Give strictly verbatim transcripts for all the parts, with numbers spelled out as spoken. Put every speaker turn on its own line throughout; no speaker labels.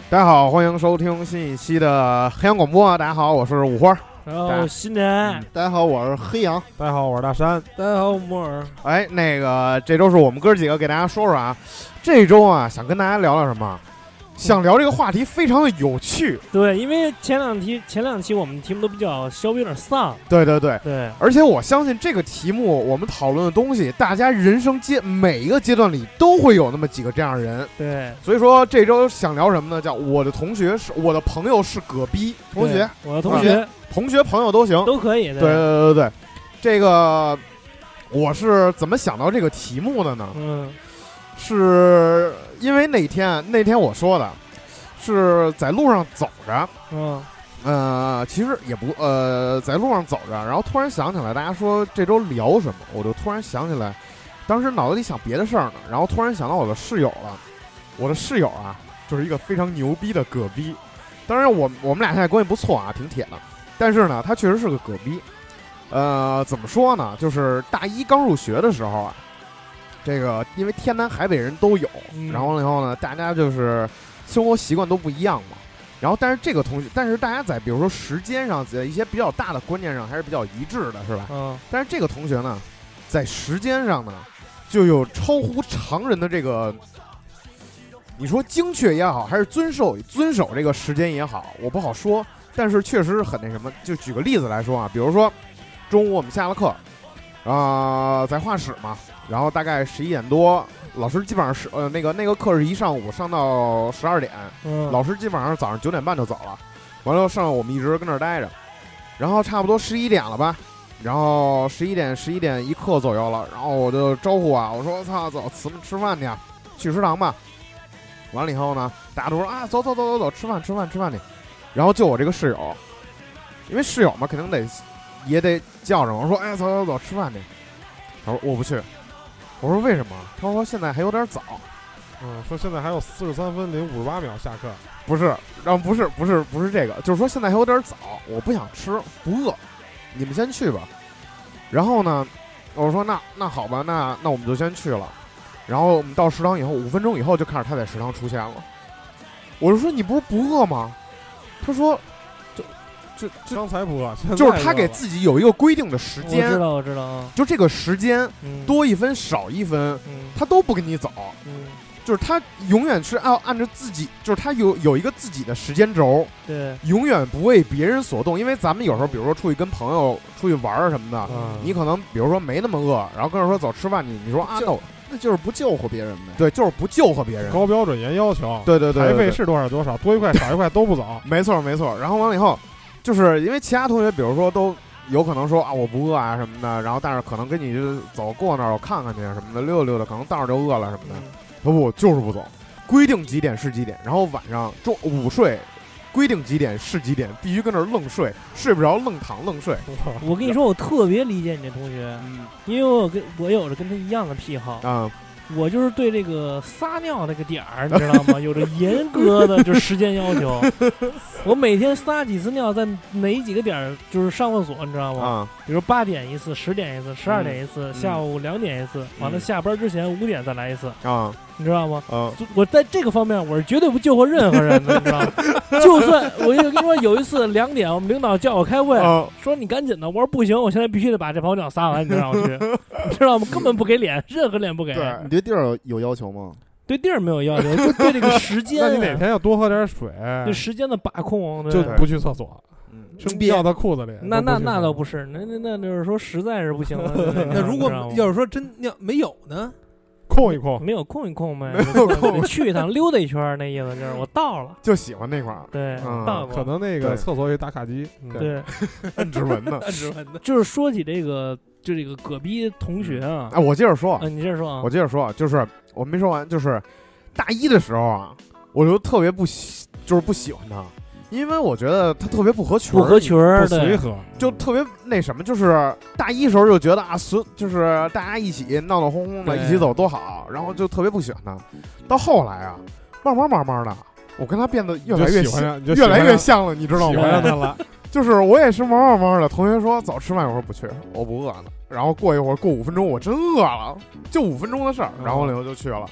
大家好，欢迎收听新一期的黑羊广播。大家好，我是五花。
然后新年、
嗯，大家好，我是黑羊。
大家好，我是大山。
大家好，我是摩尔。
哎，那个这周是我们哥几个给大家说说啊，这周啊想跟大家聊聊什么？想聊这个话题非常的有趣。
对，因为前两题前两期我们题目都比较稍微有点丧。
对对对
对，
而且我相信这个题目我们讨论的东西，大家人生阶每一个阶段里都会有那么几个这样的人。
对，
所以说这周想聊什么呢？叫我的同学是我的朋友是葛逼同学，
我的同学、
啊、同学朋友都行，
都可以的。
对对对对，这个我是怎么想到这个题目的呢？
嗯。
是因为那天那天我说的是在路上走着，
嗯，
呃，其实也不呃，在路上走着，然后突然想起来，大家说这周聊什么，我就突然想起来，当时脑子里想别的事儿呢，然后突然想到我的室友了，我的室友啊，就是一个非常牛逼的葛逼，当然我我们俩现在关系不错啊，挺铁的，但是呢，他确实是个葛逼，呃，怎么说呢？就是大一刚入学的时候啊。这个因为天南海北人都有，
嗯、
然后了以后呢，大家就是生活习惯都不一样嘛。然后但是这个同学，但是大家在比如说时间上，在一些比较大的观念上还是比较一致的，是吧？
嗯。
但是这个同学呢，在时间上呢，就有超乎常人的这个，你说精确也好，还是遵守遵守这个时间也好，我不好说。但是确实是很那什么。就举个例子来说啊，比如说中午我们下了课，啊、呃，在画室嘛。然后大概十一点多，老师基本上是呃那个那个课是一上午上到十二点，
嗯，
老师基本上早上九点半就走了，完了上午我们一直跟那儿待着，然后差不多十一点了吧，然后十一点十一点一刻左右了，然后我就招呼啊，我说操走吃吃饭去，去食堂吧。完了以后呢，大家都说啊走走走走走吃饭吃饭吃饭去，然后就我这个室友，因为室友嘛肯定得也得叫上我说哎走走走吃饭去，他说我不去。我说为什么？他说现在还有点早。
嗯，说现在还有四十三分零五十八秒下课。
不是，然后不是不是不是这个，就是说现在还有点早，我不想吃，不饿，你们先去吧。然后呢，我说那那好吧，那那我们就先去了。然后我们到食堂以后，五分钟以后就看着他在食堂出现了。我就说你不是不饿吗？他说。就就
刚才不饿，
就是他给自己有一个规定的时间，
我知道我知道啊，
就这个时间、
嗯、
多一分少一分、
嗯，
他都不跟你走，
嗯，
就是他永远是按按照自己，就是他有有一个自己的时间轴，
对，
永远不为别人所动，因为咱们有时候比如说出去跟朋友出去玩啊什么的，
嗯、
你可能比如说没那么饿，然后跟人说走吃饭，你你说啊那
那就是不救活别人呗，
对，就是不救活别人，
高标准严要求，
对对 对, 对, 对, 对，
台费是多少多少，多一块少一块都不走，
没错没错，然后完了以后。就是因为其他同学，比如说都有可能说啊我不饿啊什么的，然后但是可能跟你就走过那儿我看看去什么的，溜达溜达，可能道上就饿了什么的。他不就是不走，规定几点是几点，然后晚上中午睡，规定几点是几点，必须跟那儿愣睡，睡不着愣躺愣睡。
我跟你说，我特别理解你这同学，
嗯，
因为我有跟我有着跟他一样的癖好
啊。
我就是对这个撒尿那个点儿，你知道吗？有着严格的就时间要求。我每天撒几次尿，在哪几个点儿就是上厕所，你知道吗？
啊，
比如八点一次，十点一次，十二点一次，
嗯、
下午两点一次，嗯、完了下班之前五点再来一次
啊，
你知道吗？
啊，
我在这个方面我是绝对不救活任何人的，你知道吗？就算我就跟你说，有一次两点，我们领导叫我开会，
啊、
说你赶紧的，我说不行，我现在必须得把这泡尿撒完，你知道吗？去，你知道吗？根本不给脸，任何脸不给。
你对地儿有要求吗？
对地儿没有要求，就对这个时间、啊。
那你哪天要多喝点水，
对时间的把控，
就不去厕所，
嗯，
生尿到裤子里。
那那那倒不是，那那那就是说实在是不行了。
那如果要是说真尿没有呢？
控一控，
没有控一控呗，
没有控，
去一趟溜达一圈，那意思就是我到了，
就喜欢那块儿。
对，
嗯、
到过。
可能那个厕所有打卡机，
对，
摁指纹呢，
摁指纹的。
就是说起这个，就这个葛逼同学啊，
哎，我接着说，
啊，你接着说啊，
我接着说，就是我没说完，就是大一的时候啊，我就特别不喜，就是不喜欢他。因为我觉得他特别不合群，
不合群，
不随和，
就特别那什么，就是大一时候就觉得啊，所就是大家一起闹闹哄哄的，一起走多好，然后就特别不喜欢他。到后来啊，慢慢慢慢的，我跟他变得越来越像，越来越像了，你知道吗？
喜欢他了，
就是我也是慢慢慢慢的。同学说早吃饭，我说不去，我不饿呢。然后过一会儿，过五分钟，我真饿了，就五分钟的事儿，然后呢我就去了。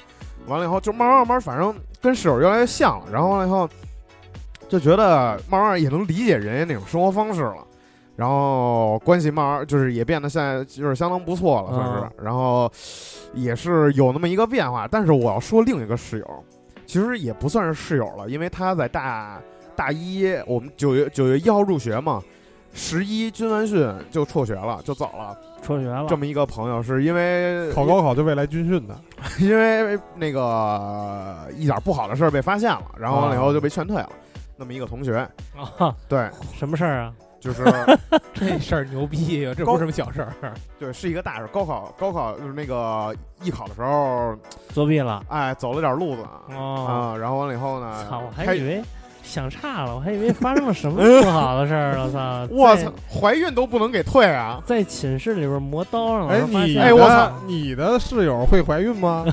完了以后就慢慢慢慢，反正跟室友越来越像了。然后完了以后，就觉得慢慢也能理解人家那种生活方式了。然后关系慢慢就是也变得现在就是相当不错了，算是。然后也是有那么一个变化。但是我要说另一个室友，其实也不算是室友了，因为他在大大一，我们九月九月一号入学嘛。十一军完训就辍学了，就走了，
辍学了。
这么一个朋友是因为
考高考就未来军训的，
因为那个一点不好的事儿被发现了，然后完了以后就被劝退了。那么一个同学
啊，
对，
什么事儿啊？
就是
这事儿牛逼啊，这不是什么小事儿。
对，是一个大事。高考高考就是那个艺考的时候
作弊了，
哎，走了点路子
哦
啊，然后完了以后呢，
操，我还以为。想差了，我还以为发生了什么不好的事儿了，操！
我操，怀孕都不能给退啊！
在寝室里边磨刀上了。
哎，你
哎，我操，
你的室友会怀孕吗？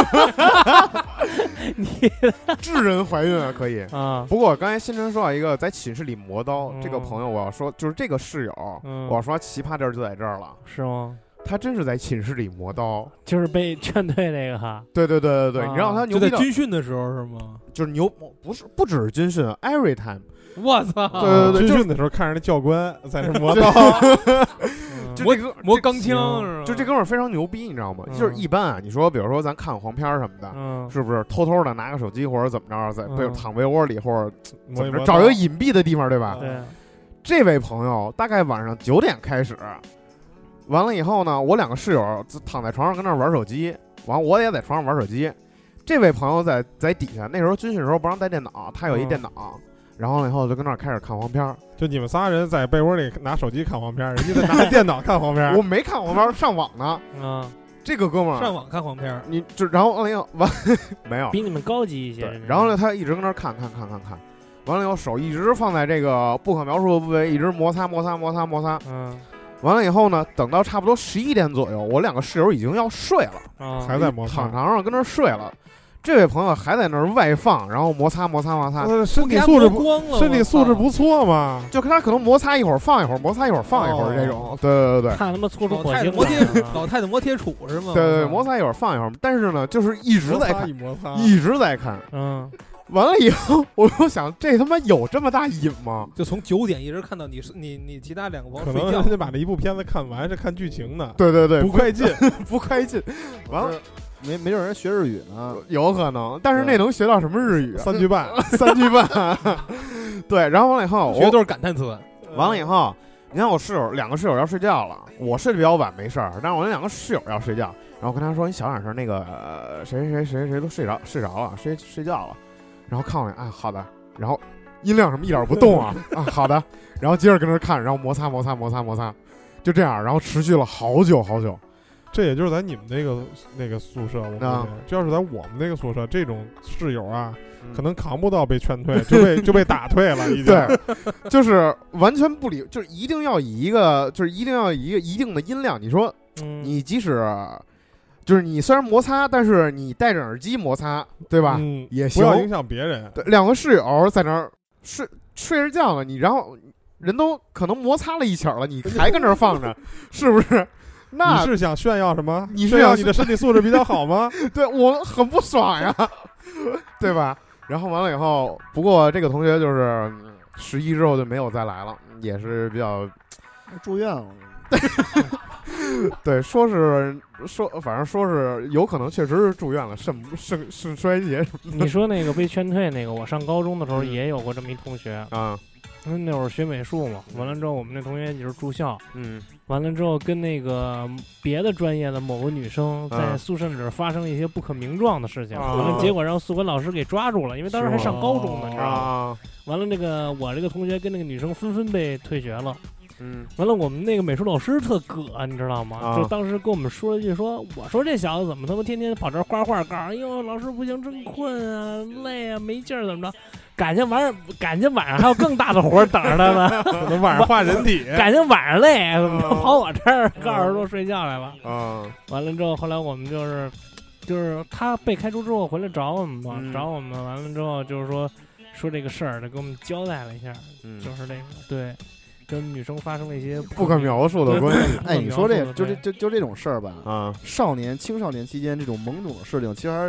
你
智人怀孕啊，可以
啊。
不过刚才新晨说到一个在寝室里磨刀，
嗯、
这个朋友我要说，就是这个室友，
嗯、
我要说奇葩地儿就在这儿了，
是吗？
他真是在寝室里磨刀，
就是被劝退那个哈。
对对对对对，啊、你知道他牛逼
就在军训的时候是吗？
就是牛，不是不只是军训 ，every time。
我操！
对对对，
军训的时候看着那教官在那磨刀，
就这个
磨钢枪是吧？
就这哥们儿非常牛逼，你知道吗？
嗯、
就是一般啊，你说比如说咱看黄片什么的，
嗯，
是不是偷偷的拿个手机或者怎么着，在被躺被窝里或者怎么着
磨
找一个隐蔽的地方，对吧？
对。
这位朋友大概晚上九点开始。完了以后呢，我两个室友躺在床上跟那玩手机，完我也在床上玩手机。这位朋友在在底下，那时候军训的时候不让带电脑，他有一电脑，嗯、然后以后就跟那儿开始看黄片。
就你们仨人在被窝里拿手机看黄片，人家在拿电脑看黄片。
我没看黄片，上网呢。
啊，
这个哥们儿
上网看黄片，
你就然后完了以后完没有
比你们高级一些。
然后呢，他一直跟那儿看看看看看，完了以后手一直放在这个不可描述的部位，一直摩擦摩擦摩擦摩擦。
嗯。
完了以后呢，等到差不多十一点左右，我两个室友已经要睡了，
啊、
还在摩擦，
躺床上跟那儿睡了。这位朋友还在那儿外放，然后摩擦摩擦摩擦，
呃、身体素质不身体素质不错嘛，
就跟他可能摩擦一会儿放一会儿，摩擦一会儿放一会儿、哦、这种。对对对对，
看他妈搓出火星
磨铁，老太太磨铁杵是吗？
对对对，摩擦一会儿放一会儿，但是呢，就是一直在看，
摩擦
一直在看，
嗯。
完了以后，我就想，这他妈有这么大瘾吗？
就从九点一直看到你，你你其他两个朋友
可能人家把这一部片子看完是看剧情的。
对对对，
不快进，
不快进。完了，
没没有人学日语呢，
有可能，但是那能学到什么日语？
三句半，
三句半。对，然后完了以后，
学的都是感叹词。
完了以后，你看我室友两个室友要睡觉了，我睡得比较晚没事儿，但是我那两个室友要睡觉，然后我跟他说：“你小点声，那个、呃、谁谁谁谁都睡着睡着了，睡睡觉了。”然后看我，哎，好的，然后音量什么一点不动啊，啊，好的，然后接着跟那看，然后摩擦摩擦摩擦摩擦，就这样，然后持续了好久好久。
这也就是在你们那个那个宿舍，我
啊，
这要是在我们那个宿舍，这种室友啊，嗯、可能扛不到被劝退，就被就被打退了，已经。
对，就是完全不理，就是一定要以一个，就是一定要以一个一定的音量。你说，
嗯、
你即使。就是你虽然摩擦，但是你戴着耳机摩擦，对吧？
嗯，
也行，
不要影响别人。
对，两个室友在那儿睡睡着觉了，你然后人都可能摩擦了一起了，你还跟那儿放着，是不是？那
你是想炫耀什么？
你
是要你的身体素质比较好吗？
对我很不爽呀，对吧？然后完了以后，不过这个同学就是十一之后就没有再来了，也是比较
住院了。
对，说是说，反正说是有可能确实是住院了，肾肾肾衰竭什么的。
你说那个被劝退那个，我上高中的时候也有过这么一同学
啊，
因为那会儿学美术嘛，完了之后我们那同学就是住校，
嗯，
完了之后跟那个别的专业的某个女生在宿舍里发生了一些不可名状的事情，
啊、
完了结果让宿管老师给抓住了，因为当时还上高中呢，你知道吗？
啊、
完了那个我这个同学跟那个女生纷纷被退学了。
嗯，
完了，我们那个美术老师特葛，你知道吗？
啊、
就当时跟我们说了一句说，我说这小子怎么他妈天天跑这儿画画，告诉哎呦老师不行，真困啊，累啊，没劲儿，怎么着？感情晚上，感情晚上还有更大的活等着他呢。
可能晚上画人体，
感情晚上累，怎么着跑我这儿告诉说睡觉来了。
啊，
完了之后，后来我们就是，就是他被开除之后回来找我们嘛，
嗯、
找我们完了之后就是说说这个事儿，他给我们交代了一下，
嗯、
就是这个对。跟女生发生了一些
不可描述的关系。
哎，你说这就这就就这种事儿吧，
啊，
少年青少年期间这种懵懂的事情，其实还是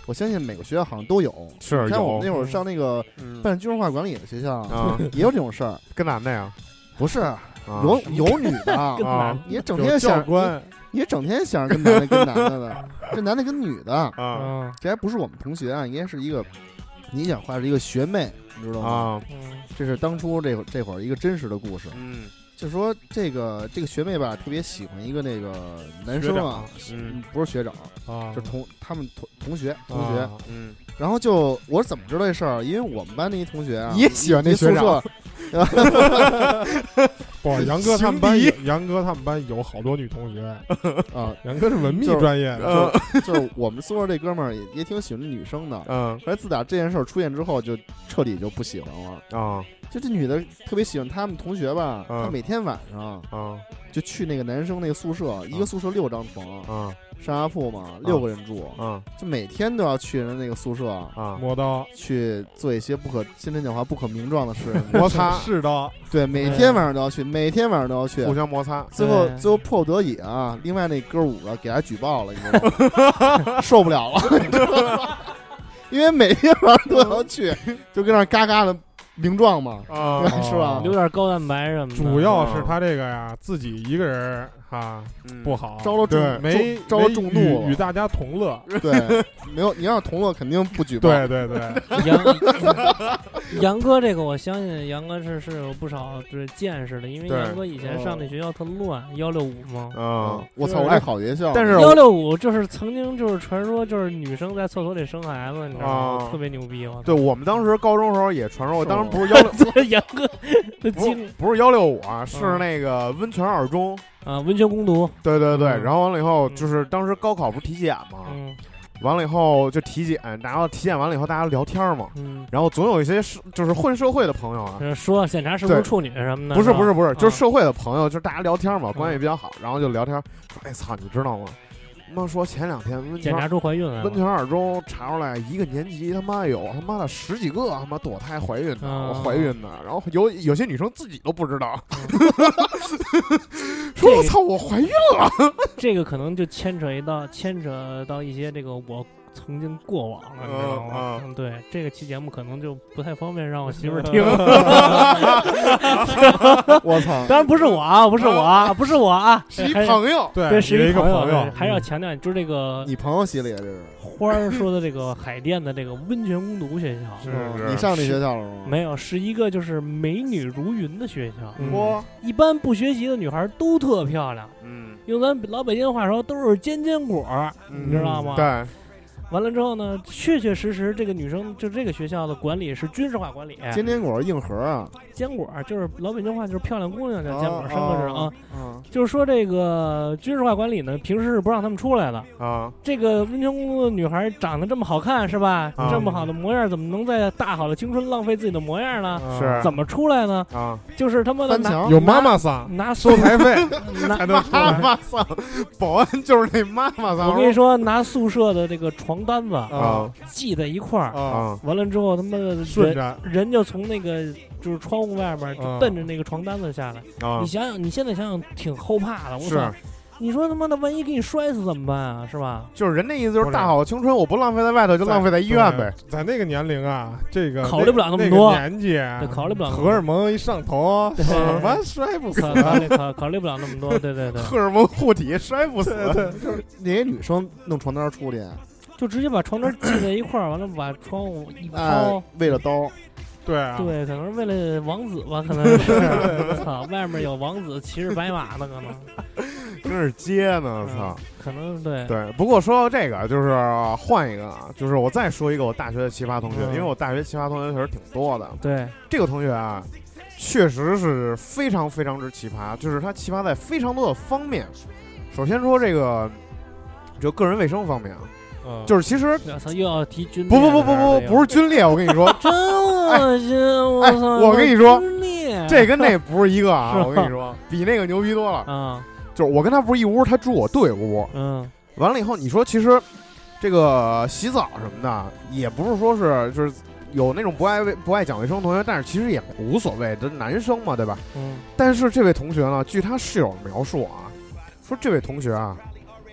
我相信每个学校好像都有。
是
你看我
有
们那会儿上那个
嗯
办军事化管理的学校，
啊，
也有这种事儿。
跟男的呀，
不是，
啊
有有女的，
啊
跟男
你整
有教
天想
官，
你整天想着跟男的跟男的的，这男的跟女的，
啊
嗯
这还不是我们同学啊，应该是一个你讲话是一个学妹，你知道吗？
啊
嗯
这是当初这会这会儿一个真实的故事，
嗯
就说这个这个学妹吧，特别喜欢一个那个男生啊，
嗯
不是学长，
啊，
就同他们同同学同学，
啊
嗯
然后就我怎么知道这事儿？因为我们班的一同学啊，
你也喜欢那
一宿
学长
舍，
不，杨哥他们班
情
有，杨哥他们班有好多女同学，
啊，
杨哥是文秘
就是
专业的，
呃
就是我们宿舍这哥们儿也也挺喜欢这女生的。
嗯
后来自打这件事儿出现之后，就彻底就不喜欢了。
啊
就这女的特别喜欢他们同学吧，
嗯
她每天晚上
啊
就去那个男生那个宿舍，一个宿舍六张床，
啊
上下铺嘛，六个人住，
啊
就每天都要去人那个宿舍
啊
磨刀、
去做一些不可心真讲话不可名状的事。
摩擦，
是的，
对，每天晚上都要去，每天晚上都要去。
互相摩擦，
最后
对
最后迫不得已啊，另外那哥五个给他举报了，你知道吗？受不了了，你知道吗？因为每天晚上都要去，就跟那儿嘎嘎的名状嘛，
啊
是吧？
留点高蛋白什么的。
主要是他这个呀，自己一个人哈
嗯
不好，
招了众
对
没
招了
没
众怒了
与与大家同乐，
对，没有你要是同乐，肯定不举报。
对对对，
杨杨哥这个，我相信杨哥是是有不少就是见识的，因为
对
杨哥以前上那学校特乱，幺六五嘛。
啊
我操，我这好学校，
但是
幺六五就是曾经就是传说就是女生在厕所里生孩子，你知道吗？
啊
特别牛逼嘛。
对我们当时高中时候也传说，
是吗
当时不是幺六
这杨哥的
不
经
是不是幺六五啊，是
嗯
那个温泉二中。
啊，温泉攻读。
对对对，
嗯
然后完了以后
嗯
就是当时高考不是体检嘛，
嗯
完了以后就体检，然后体检完了以后大家聊天嘛，
嗯，
然后总有一些是就是混社会的朋友啊，
就是说检查是不是
对
处女什么的。
不是
吧
不是不是，就是
啊
社会的朋友，就是大家聊天嘛，
嗯
关系比较好，然后就聊天说，哎操，你知道吗？他妈说前两天温泉
检查出怀孕来了。
温泉二中查出来一个年级他妈有他妈的十几个他妈堕胎怀孕的，
嗯
我怀孕的，然后有有些女生自己都不知道，
这个
说我操我怀孕了，
这个可能就牵扯一到牵扯到一些这个我曾经过往了，你知道吗？
嗯
嗯，对，这个期节目可能就不太方便让我媳妇儿听。
我操，
当然不是我啊，不是我啊，不是我啊，
是一
还是
朋友，
对，
对，
是一
你的一个
友，
朋友
对，还是要强调，就是这个
你朋友系列这是？
花儿说的这个海淀的这个温泉攻读学校，
是
嗯
是
你上那学校了吗？
没有，是一个就是美女如云的学校。
嗯
嚯，
一般不学习的女孩都特漂亮，
嗯，
用咱老北京话说都是尖尖果儿，你知道吗？
对，
完了之后呢，确确实实这个女生就这个学校的管理是军事化管理，
尖尖果硬核啊，
坚果儿就是老北京话就是漂亮姑娘叫坚果儿，
哦
三个字啊。
嗯，
就是说这个军事化管理呢，平时是不让他们出来的。
啊，
这个温泉公主的女孩长得这么好看是吧？
啊
这么好的模样，怎么能在大好的青春浪费自己的模样呢？
是
怎么出来呢？
啊，
就是他妈的拿
翻墙
有妈妈桑
拿
收台费
拿
才能出
妈
来，
妈桑，保安就是那妈妈桑，
我跟你说，拿宿舍的这个床单子
啊
系在一块儿，
啊，
啊，
完了之后他妈的人
顺着
人就从那个就是窗户外面就
啊
蹬着那个床单子下来。
啊
你，想想，你现在想想挺后怕的，我
是
操！你说他妈的，万一给你摔死怎么办啊？是吧？
就是人那意思就是大好青春，我不浪费在外头，就浪费在医院呗。
对在那个年龄啊，这个
考虑不了那么
那
多
个年纪
对，考虑不了那么多
荷尔蒙一上头，
对
什么摔不死
考考虑考考虑不了那么多，对对对，
荷尔蒙护体摔不死，
那些女生弄床单出去，
就直接把床单系在一块儿，完了把窗户一
哎
抛，，
为了刀，
对啊，
对，可能是为了王子吧，可能是，操，外面有王子骑着白马呢，可能，
真是接呢，操！
可能对，
对，不过说到这个，就是换一个啊，就是我再说一个我大学的奇葩同学，
嗯
因为我大学奇葩同学确实挺多的。
对，
这个同学啊，确实是非常非常之奇葩，就是他奇葩在非常多的方面。首先说这个，就个人卫生方面啊，
嗯
就是其实
我操，又要提军
不不不不不不是军烈，我跟你说，
真恶心，我
哎
操，
我跟你说
军烈
这跟那不是一个啊，
是吧
我跟你说，比那个牛逼多了。
啊，
就是我跟他不是一屋，他住我对屋。
嗯
完了以后，你说其实这个洗澡什么的，也不是说是就是有那种不爱卫不爱讲卫生同学，但是其实也无所谓，这男生嘛，对吧？
嗯
但是这位同学呢，据他室友描述啊，说这位同学啊，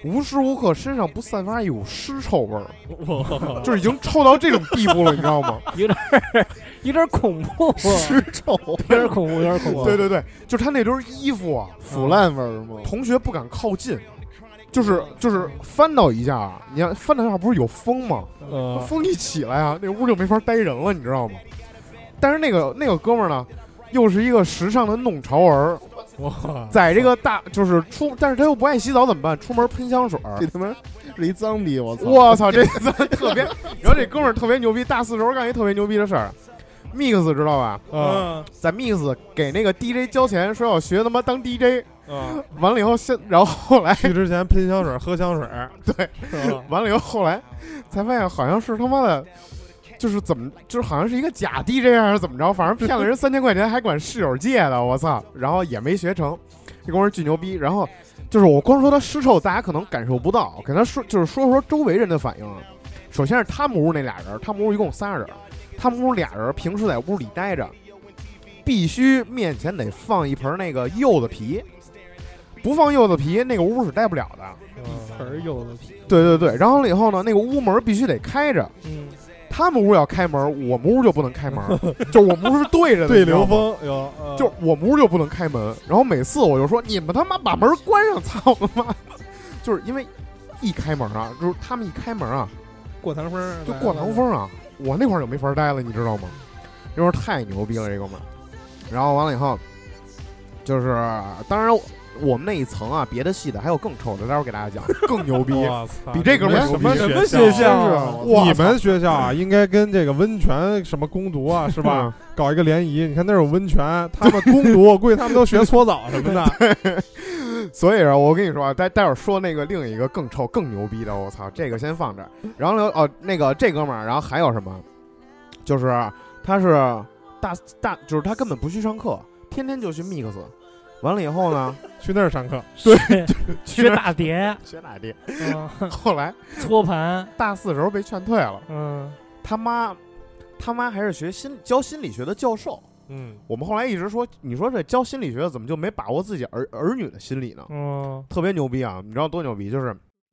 无时无刻身上不散发一股尸臭味儿，
哇，
就是已经臭到这种地步了，你知道吗？
有点儿有点儿恐怖啊，
尸臭，
有点儿恐怖，有点儿恐怖。
对对对，就他那堆衣服啊，
腐烂味儿吗？
同学不敢靠近，就是就是翻到一下，你看翻到一下不是有风吗？
呃，
风一起来啊，那屋就没法待人了，你知道吗？但是那个那个哥们儿呢，又是一个时尚的弄潮儿，
哇，
在这个大就是出，但是他又不爱洗澡怎么办？出门喷香水儿。
这他妈是一脏逼，我操！
我操，这特别，然后这哥们儿特别牛逼，大四时候干一特别牛逼的事儿。Mix 知道吧？
嗯
在 Mix 给那个 D J 交钱，说要学他妈当 D J，
嗯，
完了以后现，然后后来
去之前喷香水，喝香水，
对，完了以后后来才发现好像是他妈的，就是怎么，就是好像是一个假 D J 还是怎么着，反正骗了人三千块钱，还管室友借的，我操！然后也没学成，这哥们儿巨牛逼。然后就是我光说他尸臭，大家可能感受不到，给他说就是说说周围人的反应啊。首先是他们屋那俩人，他们屋一共仨人，他们屋俩人平时在屋里待着，必须面前得放一盆那个柚子皮，不放柚子皮，那个屋是待不了的。
盆儿柚子皮，
对对对，然后了以后呢，那个屋门必须得开着。
嗯，
他们屋要开门，我们屋就不能开门，就我们屋是对着的，
对
你知道吗，
流风有，嗯
就我们屋就不能开门。然后每次我就说你们他妈把门关上，操他妈！就是因为一开门啊，就是他们一开门啊，
过堂风儿
就过堂风啊，我那会儿就没法待了，你知道吗？那会儿太牛逼了，这哥们儿。然后完了以后，就是当然我们那一层啊，别的系的还有更臭的，待会儿给大家讲，更牛逼。
我操，
比这哥们儿
什么
牛逼
什么学校
是
啊？
哇
你们学校啊，应该跟这个温泉什么攻读啊，是吧？搞一个联谊，你看那儿有温泉，他们攻读，我估计他们都学搓澡什么的。
所以啊，我跟你说啊，待待会儿说那个另一个更臭、更牛逼的，我操，这个先放这儿。然后呢，哦，那个这哥们儿，然后还有什么？就是他是大大，就是他根本不去上课，天天就去 mix。完了以后呢，
去那儿上课，
对，
去
学打碟，
学哪地？
嗯，
后来
搓盘，
大四的时候被劝退了，
嗯，
他妈他妈还是学心教心理学的教授。
嗯，
我们后来一直说，你说这教心理学怎么就没把握自己儿儿女的心理呢？
嗯，
特别牛逼啊！你知道多牛逼？就是，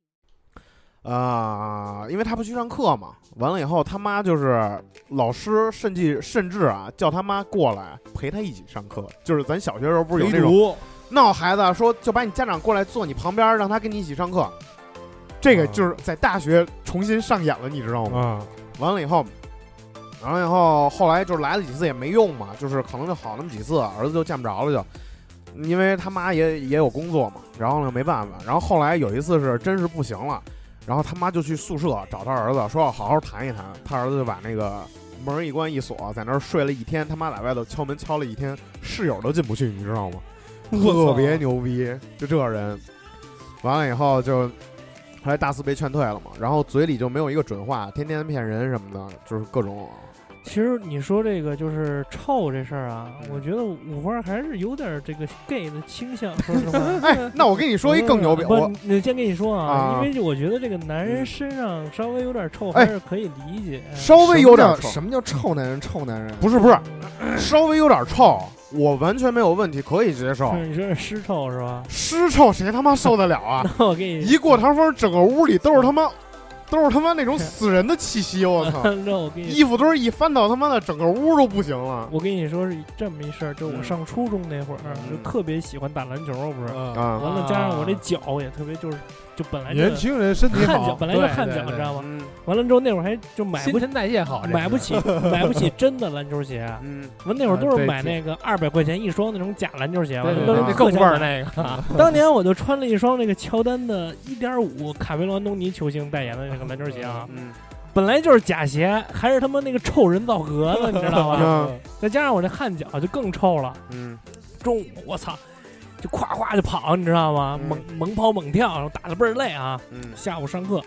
啊、呃，因为他不去上课嘛，完了以后他妈就是老师，甚至甚至啊叫他妈过来陪他一起上课。就是咱小学时候不是有那种闹孩子说就把你家长过来坐你旁边，让他跟你一起上课。这个就是在大学重新上演了，你知道吗？
啊，
完了以后。完了以后，后来就是来了几次也没用嘛，就是可能就好那么几次，儿子就见不着了就，因为他妈也也有工作嘛，然后呢没办法，然后后来有一次是真是不行了，然后他妈就去宿舍找他儿子，说要好好谈一谈，他儿子就把那个门一关一锁，在那儿睡了一天，他妈在外头敲门敲了一天，室友都进不去，你知道吗？特别牛逼，就这人。完了以后就。后来大四被劝退了嘛，然后嘴里就没有一个准话，天天骗人什么的，就是各种。
其实你说这个就是臭这事儿啊，我觉得五花还是有点这个 gay 的倾向，说实话。
哎，那我跟你说一更牛逼，
不
我，
你先跟你说啊，
啊
因为我觉得这个男人身上稍微有点臭，还是可以理解。
稍微有点臭，
什么叫臭男人？臭男人
不是不是，稍微有点臭，我完全没有问题，可以接受。
你说是尸臭是吧？
尸臭谁他妈受得了啊？
那我给你
一过堂风，整个屋里都是他妈。都是他妈那种死人的气息，我操！
那我给你
衣服都是一翻到他妈的整个屋都不行了。
我跟你说是这么一事儿，就我上初中那会儿，
嗯、
就特别喜欢打篮球，不是？
啊，
完了加上我这脚也特别，就是就本来
年轻人身体好，
汗脚本来就汗脚，你知道吗？
嗯、
完了之后那会儿还就买不
新陈代谢好，
买不起买不起真的篮球鞋。
嗯，
完那会儿都是买那个二百块钱一双那种假篮球鞋，完了都是
那更味儿那个。
当年我就穿了一双那个乔丹的一点五卡梅隆安东尼球星代言的那个篮球鞋啊。
嗯，
本来就是假鞋，还是他妈那个臭人造革的，你知道吗？再加上我这汗脚就更臭了。
嗯，
中午我操，就咵咵就跑，你知道吗？
嗯、
猛猛跑猛跳，然后打得倍儿累啊。
嗯，
下午上课，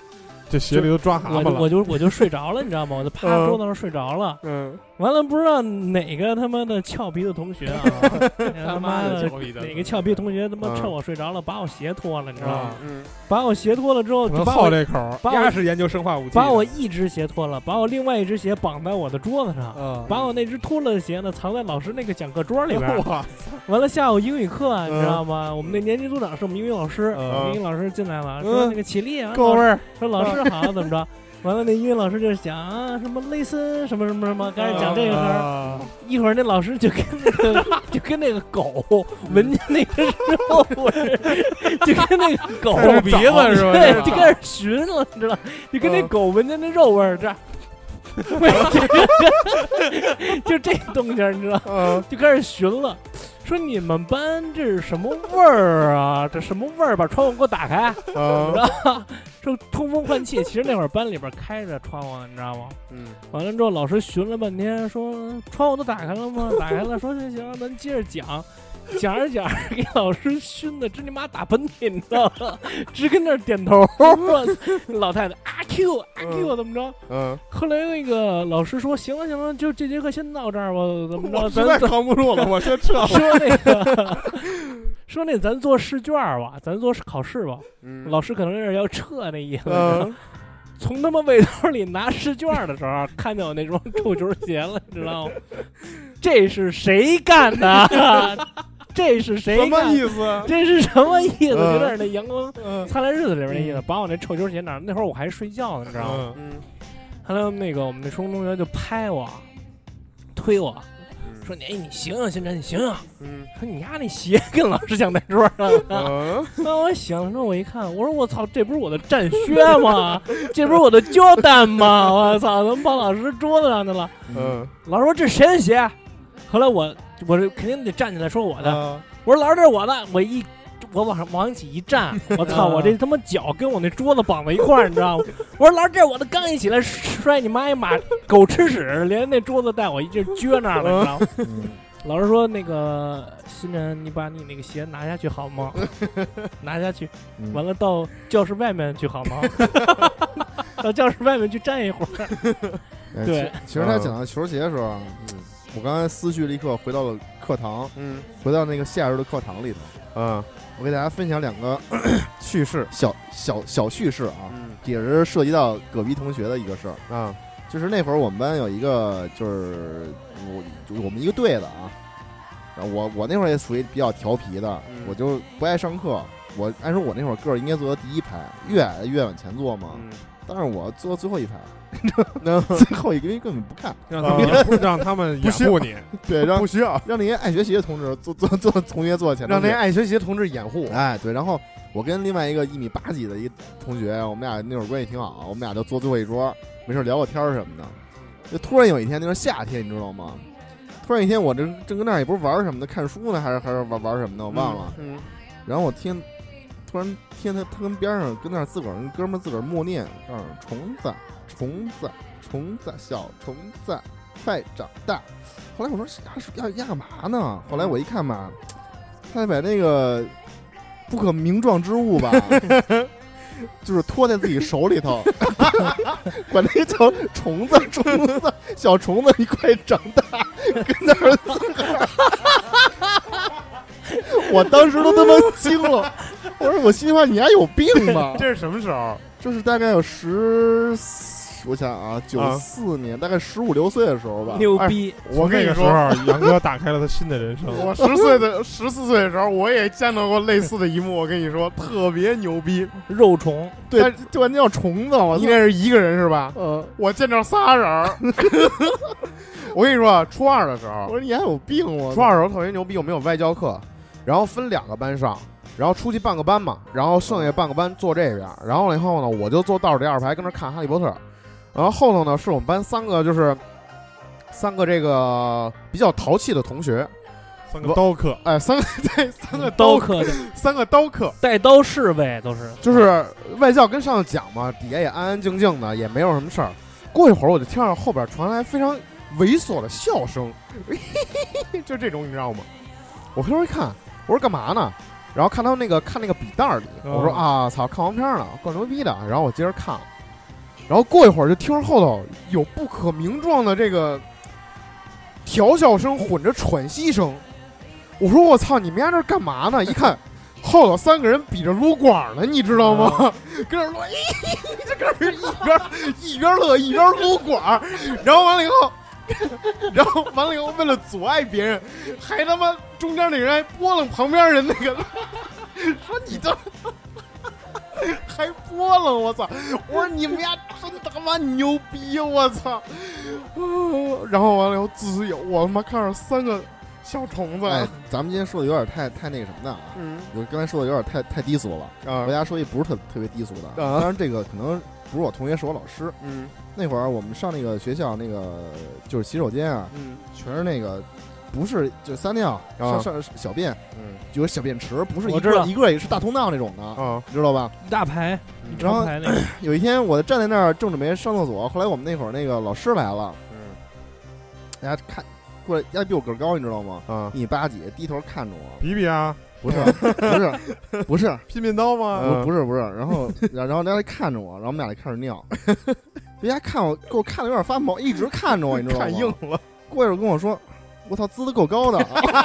这鞋里都抓蛤蟆了。
我就我就我就睡着了，你知道吗？我就趴桌子上睡着了。
嗯，
完了不知道哪个他妈的俏皮的同学啊，他妈的哪个俏皮的同学他妈趁我睡着了把我鞋脱了，你知道吗？
嗯，
把我鞋脱了之后，就把
好
我
这口，
把我
鸭是研究生化武器，
把我一只鞋脱了，把我另外一只鞋绑在我的桌子上，
嗯
把我那只脱了的鞋呢藏在老师那个讲课桌里边。
哇，
完了下午英语课啊，你知道吗？我们那年级组长是我们英语老师，
嗯
英语老师进来了，说那个起立啊，
够味儿，
说老师好怎么着？完了，那英语老师就讲啊什么雷森什么什么什么，开始讲这个事儿。
啊
一会儿那老师就跟那个就跟那个狗闻见那个肉味儿，就跟那个狗
抠鼻子是吧
对，就开始寻了，你知道？就跟那狗闻见那肉味儿这样。就这动静，你知道？就开始寻了，说你们班这是什么味儿啊？这什么味儿？把窗户给我打开，你知道？说通风换气。其实那会儿班里边开着窗户呢，你知道吗？
嗯，
完了之后，老师寻了半天，说窗户都打开了吗？打开了。说行行，咱接着讲。讲着讲着，给老师熏的直你妈打喷嚏，你知道吗？直跟那儿点头。老太太阿 Q 阿 Q 怎么着？
嗯，
后来那个老师说：“行了行了，就这节课先到这儿吧，怎么着？
我实在
咱
扛不住了，我先撤了。
说那个，说那咱做试卷吧，咱做考试吧。
嗯
老师可能是要撤那意思。
嗯
从他妈背兜里拿试卷的时候，看见我那双臭球鞋了，你知道吗？这是谁干的？这是谁
什么
干？
意思？
这是什么意思？
嗯
有点那阳光
嗯
灿烂日子里边那意思，把我那臭球鞋拿。那会儿我还睡觉呢，你知道吗？
嗯，
后来那个我们那初中同学就拍我，推我，说你哎你醒醒，星辰你醒醒，
嗯
说你丫那鞋跟老师讲台桌上了。
嗯
那我醒了，我一看，我说我操，这不是我的战靴吗？这不是我的胶带吗？我操，怎么跑老师桌子上去了？
嗯
老师说这谁的鞋？后来我我这肯定得站起来说我的。
啊
我说老师这是我的。我一我往上往起一站，我操，我这他妈脚跟我那桌子绑在一块儿，你知道吗？我说老师这是我的，刚一起来摔你妈一马狗吃屎，连那桌子带我一劲撅那儿了，你知道吗？
嗯
老师说那个新人，你把你那个鞋拿下去好吗？拿下去，
嗯
完了到教室外面去好吗？到教室外面去站一会儿。
哎
对
其其实他讲到球鞋的时候啊，我刚才思绪立刻回到了课堂，
嗯
回到那个夏日的课堂里头。
嗯
我给大家分享两个
趣事
小小小趣事啊，
嗯
也是涉及到葛逼同学的一个事儿。
啊
就是那会儿我们班有一个，就是我就是我们一个队的啊，然后我我那会儿也属于比较调皮的，
嗯
我就不爱上课。我按说我那会儿个儿应该坐在第一排，越矮越往前坐嘛，
嗯
但是我坐最后一排，最后一个因为根本不看，
让他们掩护让他们掩护你，
对，让
不需要
让那些爱学习的同志坐坐坐同学坐前头去，
让那些爱学习的同志掩护。
哎对，然后我跟另外一个一米八几的一个同学，我们俩那会儿关系挺好，我们俩就坐最后一桌，没事聊个天儿什么的。就突然有一天，那是夏天，你知道吗？突然一天，我这正跟那儿也不是玩什么的，看书呢，还是还是玩玩什么的，我忘了。
嗯
然后我听，突然听他他跟边上跟那儿自个儿跟哥们儿自个儿默念，嗯，虫子虫子虫子小虫子快长大。后来我说呀是要要干嘛呢？后来我一看嘛，他把那个不可名状之物吧。就是托在自己手里头，管那个叫虫子，虫子，小虫子，你快长大，跟那儿自个儿。我当时都他妈惊了，我说我心里话，你还有病吧？
这是什么时候？
这是大概有十，我想啊，九四年，大概十五六岁的时候吧。
牛逼！
我跟你说，
那个时候，杨哥打开了他新的人生。
我十岁的十四岁的时候，我也见到过类似的一幕。我跟你说，特别牛逼。
肉虫，
对
但，
就管那叫虫子，我
应该是一个人是吧？
呃，
我见着仨人儿。我跟你说，初二的时候
我，说你还有病，我
初二的时候特别牛逼，我们有外教课，然后分两个班上，然后出去半个班嘛，然后剩下半个班坐这边，然后了以后呢，我就坐倒数第二排跟那看《哈利波特》，然后后头呢是我们班三个就是三个这个比较淘气的同学，
三个刀客，
哎，三个对三个
刀
客，
客的
三个刀客，
带刀侍卫都是，
就是外教跟上头讲嘛，底下也安安静静的，也没有什么事儿。过一会儿我就听到后边传来非常猥琐的笑声，就这种你知道吗？我回头一看，我说干嘛呢？然后看他那个看那个笔袋里，我说啊操，看完片了，够牛逼的。然后我接着看， 然后过一会儿就听着后头有不可名状的这个调笑声混着喘息声。我说我操，你们家这干嘛呢？一看后头三个人比着撸管呢，你知道吗？啊、跟着撸，咦，这跟着一边一边乐一边撸管，然后完了以后。然后完了以后，为了阻碍别人，还他妈中间那人还拨楞旁边人那个，说你这还拨楞，我操！我说你们家真他妈牛逼，我操！然后完了以后，自此有我他妈看着三个小虫子。
哎，咱们今天说的有点太太那个什么的啊，
嗯，
我刚才说的有点太太低俗了啊。我大家说一不是特特别低俗的，
啊、
当然这个可能不是我同学，是我老师。
嗯。
那会儿我们上那个学校，那个就是洗手间啊，
嗯，
全是那个，不是就是撒尿、上上小便，
嗯，
就是小便池，不是一个一个也是大通道那种的啊，知道吧？
一大排，一
然后
排那个。
有一天我站在那儿正准备上厕所，后来我们那会儿那个老师来了，
嗯，
大家看过来，人家比我个儿高，你知道吗？
啊，
一米八几，低头看着我，
比比啊，
不是不是不是
拼命刀吗？
不不是不是，然后然后大家看着我，然后我们俩就开始尿。人家看我，给我看的有点发毛，一直看着我，你知道吗？
看硬了。
过一会儿跟我说：“我操，姿势够高的。”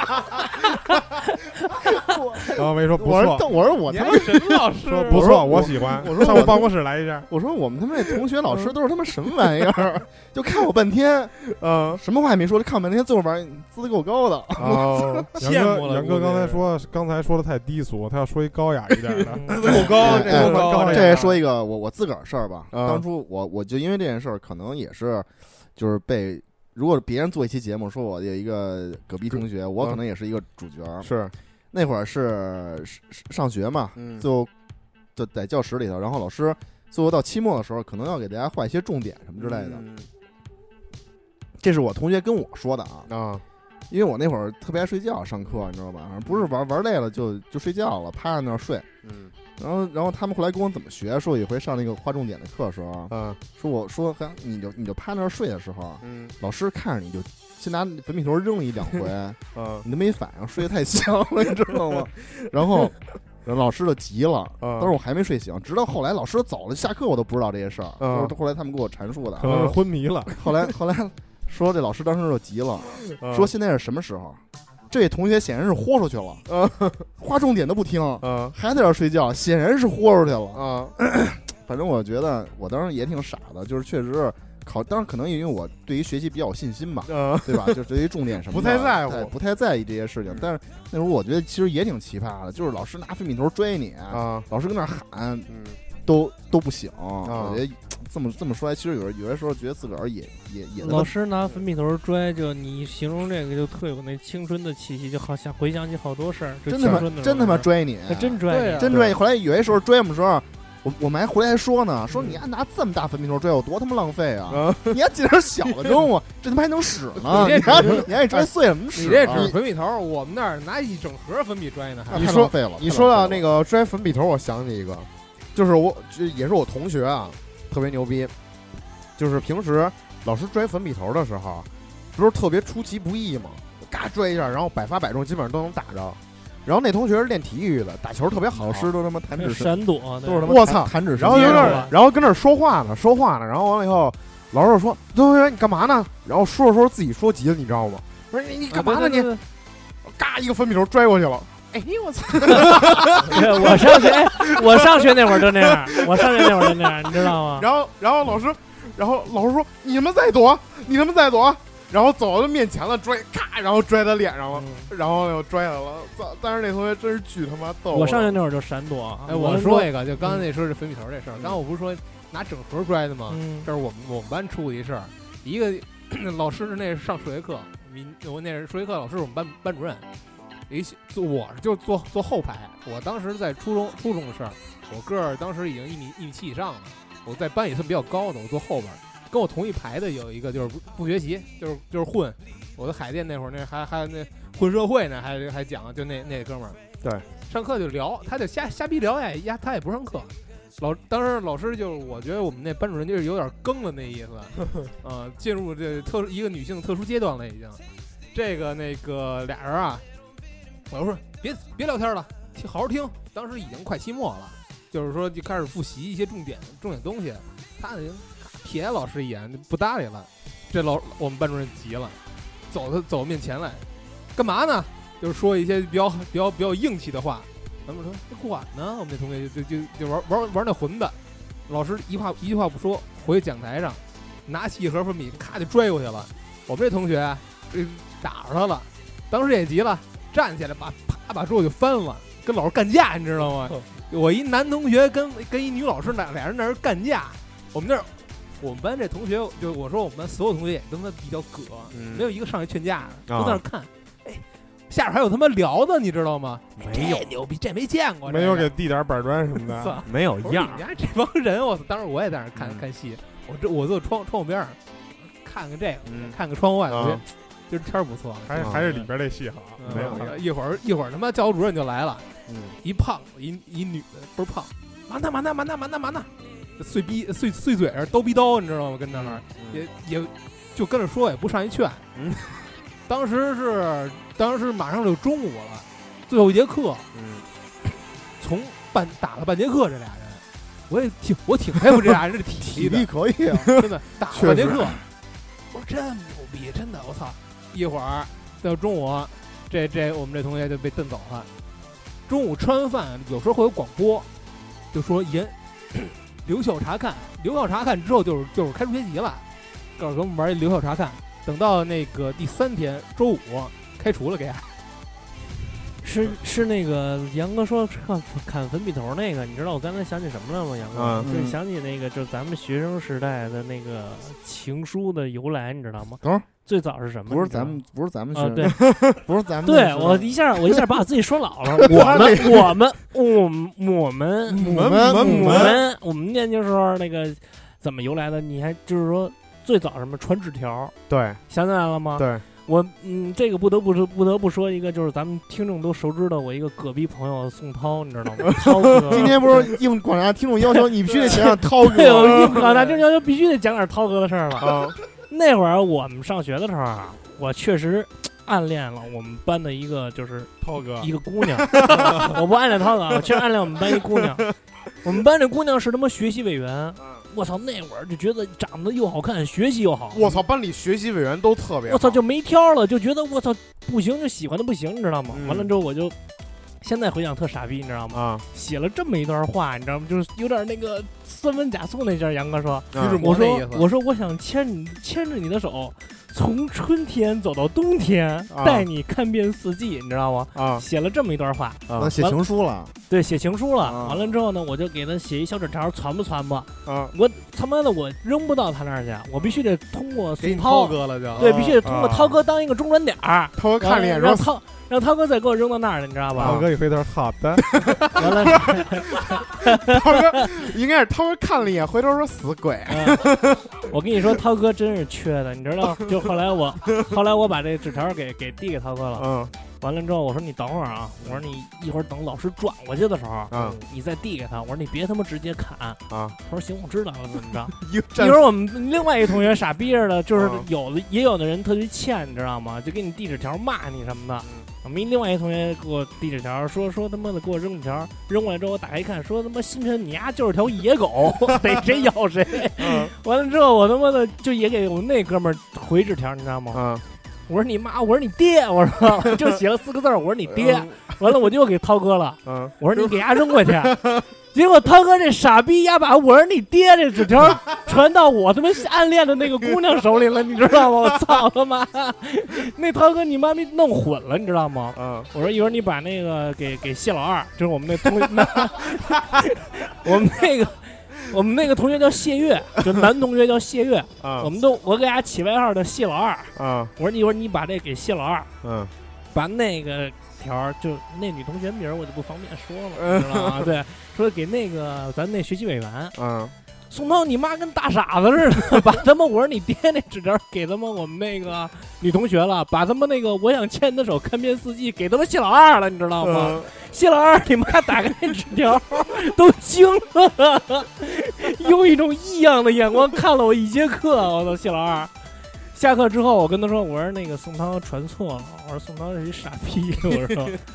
然后没说不错。
我说：“我说我他妈
神老师，
说不错，我喜欢。
我说
上我办公室来一下。
我说我们他妈那同学老师都是他妈什么玩意儿？就看我半天，呃，什么话也没说，就看我半天，最后玩姿势够高的。
哦，
羡慕了。
杨哥刚才说，刚才说的太低俗，他要说一高雅一点的，
够高，够高。
这也说一个我我自个儿事儿吧。当初我我就因为这件事儿，可能也是就是被。如果别人做一期节目说我有一个隔壁同学，我可能也是一个主角。
是
那会儿是上学嘛，
嗯，
就就在教室里头，然后老师最后到期末的时候，可能要给大家画一些重点什么之类的。
嗯、
这是我同学跟我说的啊
啊，
因为我那会儿特别爱睡觉，上课你知道吧？不是玩玩累了就就睡觉了，趴在那儿睡。
嗯。
然后，然后他们后来跟我怎么学？说有一回上那个划重点的课的时候，
嗯，
说我说，你就你就趴那儿睡的时候，
嗯，
老师看着你就先拿粉笔头扔了一两回，
嗯，
你都没反应，睡得太香了，你知道吗？然后，然后老师就急了，
嗯，
当时我还没睡醒，直到后来老师走了，下课我都不知道这些事儿，
嗯，
后来他们给我阐述的，
可能是昏迷了。
后来后来说这老师当时就急了，
嗯、
说现在是什么时候？这位同学显然是豁出去了，
嗯，
划重点都不听，
嗯，
还在这儿睡觉，显然是豁出去了，
啊、
嗯。反正我觉得我当时也挺傻的，就是确实是考，当然可能因为我对于学习比较有信心吧，
嗯，
对吧？就是对于重点什么的
不太在乎，
不太在意这些事情。但是那时候我觉得其实也挺奇葩的，就是老师拿粉笔头追你，
啊，
老师跟那喊，
嗯，
都都不醒。
啊、
我觉得这么这么说来，其实有有些时候觉得自个儿也也也。
老师拿粉笔头拽，就你形容这个就特有那青春的气息，就好像回想起好多事儿。
真他妈真他妈追你，
真追，
真追你。后来有些时候追我们的时候。我我们还回来还说呢，说你还拿这么大粉笔头追我，多他妈浪费啊！
啊
你还捡点小的扔我，这他妈还能使呢？你还你还追碎了怎么使？
你这只粉笔头，我们那儿拿一整盒粉笔拽呢。
你
说
废了，
你说到那个拽粉笔头，我想起一个，就是我也是我同学啊，特别牛逼。就是平时老师拽粉笔头的时候，不是特别出其不意吗？嘎拽一下，然后百发百中，基本上都能打着。然后那同学是练体育的，打球特别好，
老师都他妈弹指
闪躲，
都是他妈
我操
弹指
然后跟那儿，然后跟那儿说话呢，说话呢，然后完了以后，老师就说：“同学你干嘛呢？”然后说着说着自己说急了，你知道吗？我说：“你你干嘛呢你？”嘎一个粉笔头拽过去了。哎我操！
我上学，我上学那会儿就那样，我上学那会儿就那样，你知道吗？
然后然后老师，然后老师说：“你他妈再躲，你他妈再躲。”然后走到他面前了，拽咔，然后拽他脸上了，嗯、然后又拽来了。但是那同学真是巨他妈逗。
我上学那会儿就闪躲。
哎，我说一个，就刚才那说是粉笔头这事儿。刚、嗯、才我不是说拿整盒拽的吗？
嗯、
这是我们我们班出的一事儿。一个老师那是上数学课，我那是数学课老师，我们班班主任。一坐我就坐坐后排。我当时在初中初中的事儿，我个儿当时已经一米一米七以上了，我在班里算比较高的，我坐后边。跟我同一排的有一个就是不不学习，就是就是混。我的海淀那会儿那还还那混社会呢，还还讲就那那哥们儿，
对，
上课就聊，他就瞎瞎逼聊呀，呀他也不上课。老当时老师就我觉得我们那班主任就是有点更了那意思，啊、呃，进入这特殊一个女性的特殊阶段了已经。这个那个俩人啊，我就说别别聊天了，好好听。当时已经快期末了，就是说就开始复习一些重点重点东西，他呢。 瞥老师一眼不搭理了。这老我们班主任急了，走他走面前来，干嘛呢？就是说一些比较比较比较硬气的话。咱们说不管呢，我们那同学就就就就玩玩玩那混的。老师一话一句话不说，回讲台上拿起一盒粉笔，咔就拽过去了。我们这同学这打着他了，当时也急了，站起来把啪把桌子就翻了，跟老师干架，你知道吗？我一男同学跟跟一女老师俩俩人在那儿干架，我们那儿我们班这同学就我说我们班所有同学也跟他比较葛，
嗯
没有一个上去劝架的，
啊
都在那儿看。哎，下边还有他妈聊的，你知道吗？
没有
这牛逼，这没见过，
没有
这个
给递点板砖什么的。
操
没有
我说
样
你们家这帮人，我操！当时我也在那儿看、
嗯
看戏，我这我坐窗窗户边上看看这个，
嗯
看看窗户外，
啊
我觉得今儿天儿不错。
还是还是里边这戏好，
嗯
没有
一会儿一会儿他妈教导主任就来了，
嗯
一胖子一一女的倍儿胖，嘛呢嘛呢嘛呢嘛呢嘛呢，碎逼碎碎嘴上叨逼叨，你知道吗？跟那儿也也就跟着说，也不上一劝。
嗯，
当时是当时马上就中午了，最后一节课，
嗯
从半打了半节课，这俩人，我也挺我挺佩服这俩人的体
体
力的
力，可以啊，
真的打了半节
确实
课。我说真牛逼，真的，我操！一会儿到中午，这这我们这同学就被蹬走了。中午吃完饭，有时候会有广播，就说严留校察看，留校察看之后就是就是开除学籍了，告诉给我们玩一留校察看。等到那个第三天周五开除了，给他。
是是那个杨哥说看砍粉笔头那个，你知道我刚才想起什么了吗？杨哥，
嗯
就是想起那个，就是咱们学生时代的那个情书的由来，你知道吗？
等会儿
最早是什么？
不是咱们不是咱们
啊，
学
对
不是咱们
对，
那时候
我一下我一下把我自己说老了。我们我们我们我们
我们
我
们
们我们年轻时候那个怎么由来的？你还就是说最早什么传纸条，
对
想起来了吗？
对，
我嗯，这个不得不说，不得不说一个，就是咱们听众都熟知的我一个葛逼朋友宋涛，你知道吗？涛哥，
今天不是应广大听众要求，你必须得想想涛哥。
对，我硬广大听众就必须得讲点涛哥的事儿了。
啊
那会儿我们上学的时候啊，我确实暗恋了我们班的一个就是
涛哥
一个姑娘。我不暗恋涛哥，我确实暗恋我们班一姑娘。我们班这姑娘是他妈学习委员，我操，那会儿就觉得长得又好看，学习又好。
我操，班里学习委员都特别好，
我操，就没挑了，就觉得我操不行，就喜欢的不行，你知道吗？
嗯
完了之后我就。现在回想特傻逼，你知道吗？
啊，
写了这么一段话，你知道吗？就是有点那个三分假送那劲儿。杨哥说：“
徐志
我说
摩那意思，
我说我想牵你牵着你的手，从春天走到冬天，
啊
带你看遍四季，你知道吗？”
啊
写了这么一段话，
啊
那写情书了，
对，写情书了。
啊
完了之后呢，我就给他写一小纸条，传吧传吧。
啊
我他妈的我扔不到他那儿去，我必须得通过
给你
宋涛
涛，哥了就。
对，必须得通过
啊
涛哥当一个中转点儿。
涛哥看了一眼说
让涛让涛哥再给我扔到那儿，你知道吧？
涛哥一回头，好的，
完了，
涛哥应该是涛哥看了一眼，回头说死鬼，
嗯我跟你说，涛哥真是缺的，你知道？就后来我，后来我把这纸条给给递给涛哥了。
嗯
完了之后，我说你等会儿啊，我说你一会儿等老师转过去的时候，
嗯
你再递给他。我说你别他妈直接砍。
啊，
他说行，我知道了，怎么着？
一个
一
战
会儿我们另外一同学傻逼似的，就是
嗯
有的也有的人特别欠，你知道吗？就给你递纸条骂你什么的。我们另外一同学给我递纸条，说说他妈的给我扔纸条，扔过来之后我打开一看，说他妈星辰你丫就是条野狗，逮谁咬谁。
嗯
完了之后我他妈的就也给我们那哥们儿回纸条，你知道吗？
啊，
我说你妈，我说你爹，我说就写了四个字儿，我说你爹。完了我就又给涛哥了，
嗯
我说你给丫扔过去。结果涛哥这傻逼丫把我说你爹这纸条传到我他妈暗恋的那个姑娘手里了，你知道吗？我操他妈！那涛哥你妈逼弄混了，你知道吗？
嗯
我说一会儿你把那个给给谢老二，就是我们那同学，我们那个我们那个同学叫谢月，就男同学叫谢月，
啊
我们都我给他起外号叫谢老二。
啊
我说你一会儿你把这给谢老二，
嗯
把那个条儿就那女同学名儿我就不方便说了，你知道吗？对，说给那个咱那学习委员
嗯
宋涛，你妈跟大傻子似的，把他妈我说你爹那纸条给他妈我们那个女同学了，把他妈那个我想牵你的手看遍四季给他妈谢老二了，你知道吗？
嗯
谢老二你妈打开那纸条都惊了，用一种异样的眼光看了我一节课，我操，谢老二。下课之后，我跟他说：“我说那个宋涛传错了，我说宋涛是一傻逼。”我说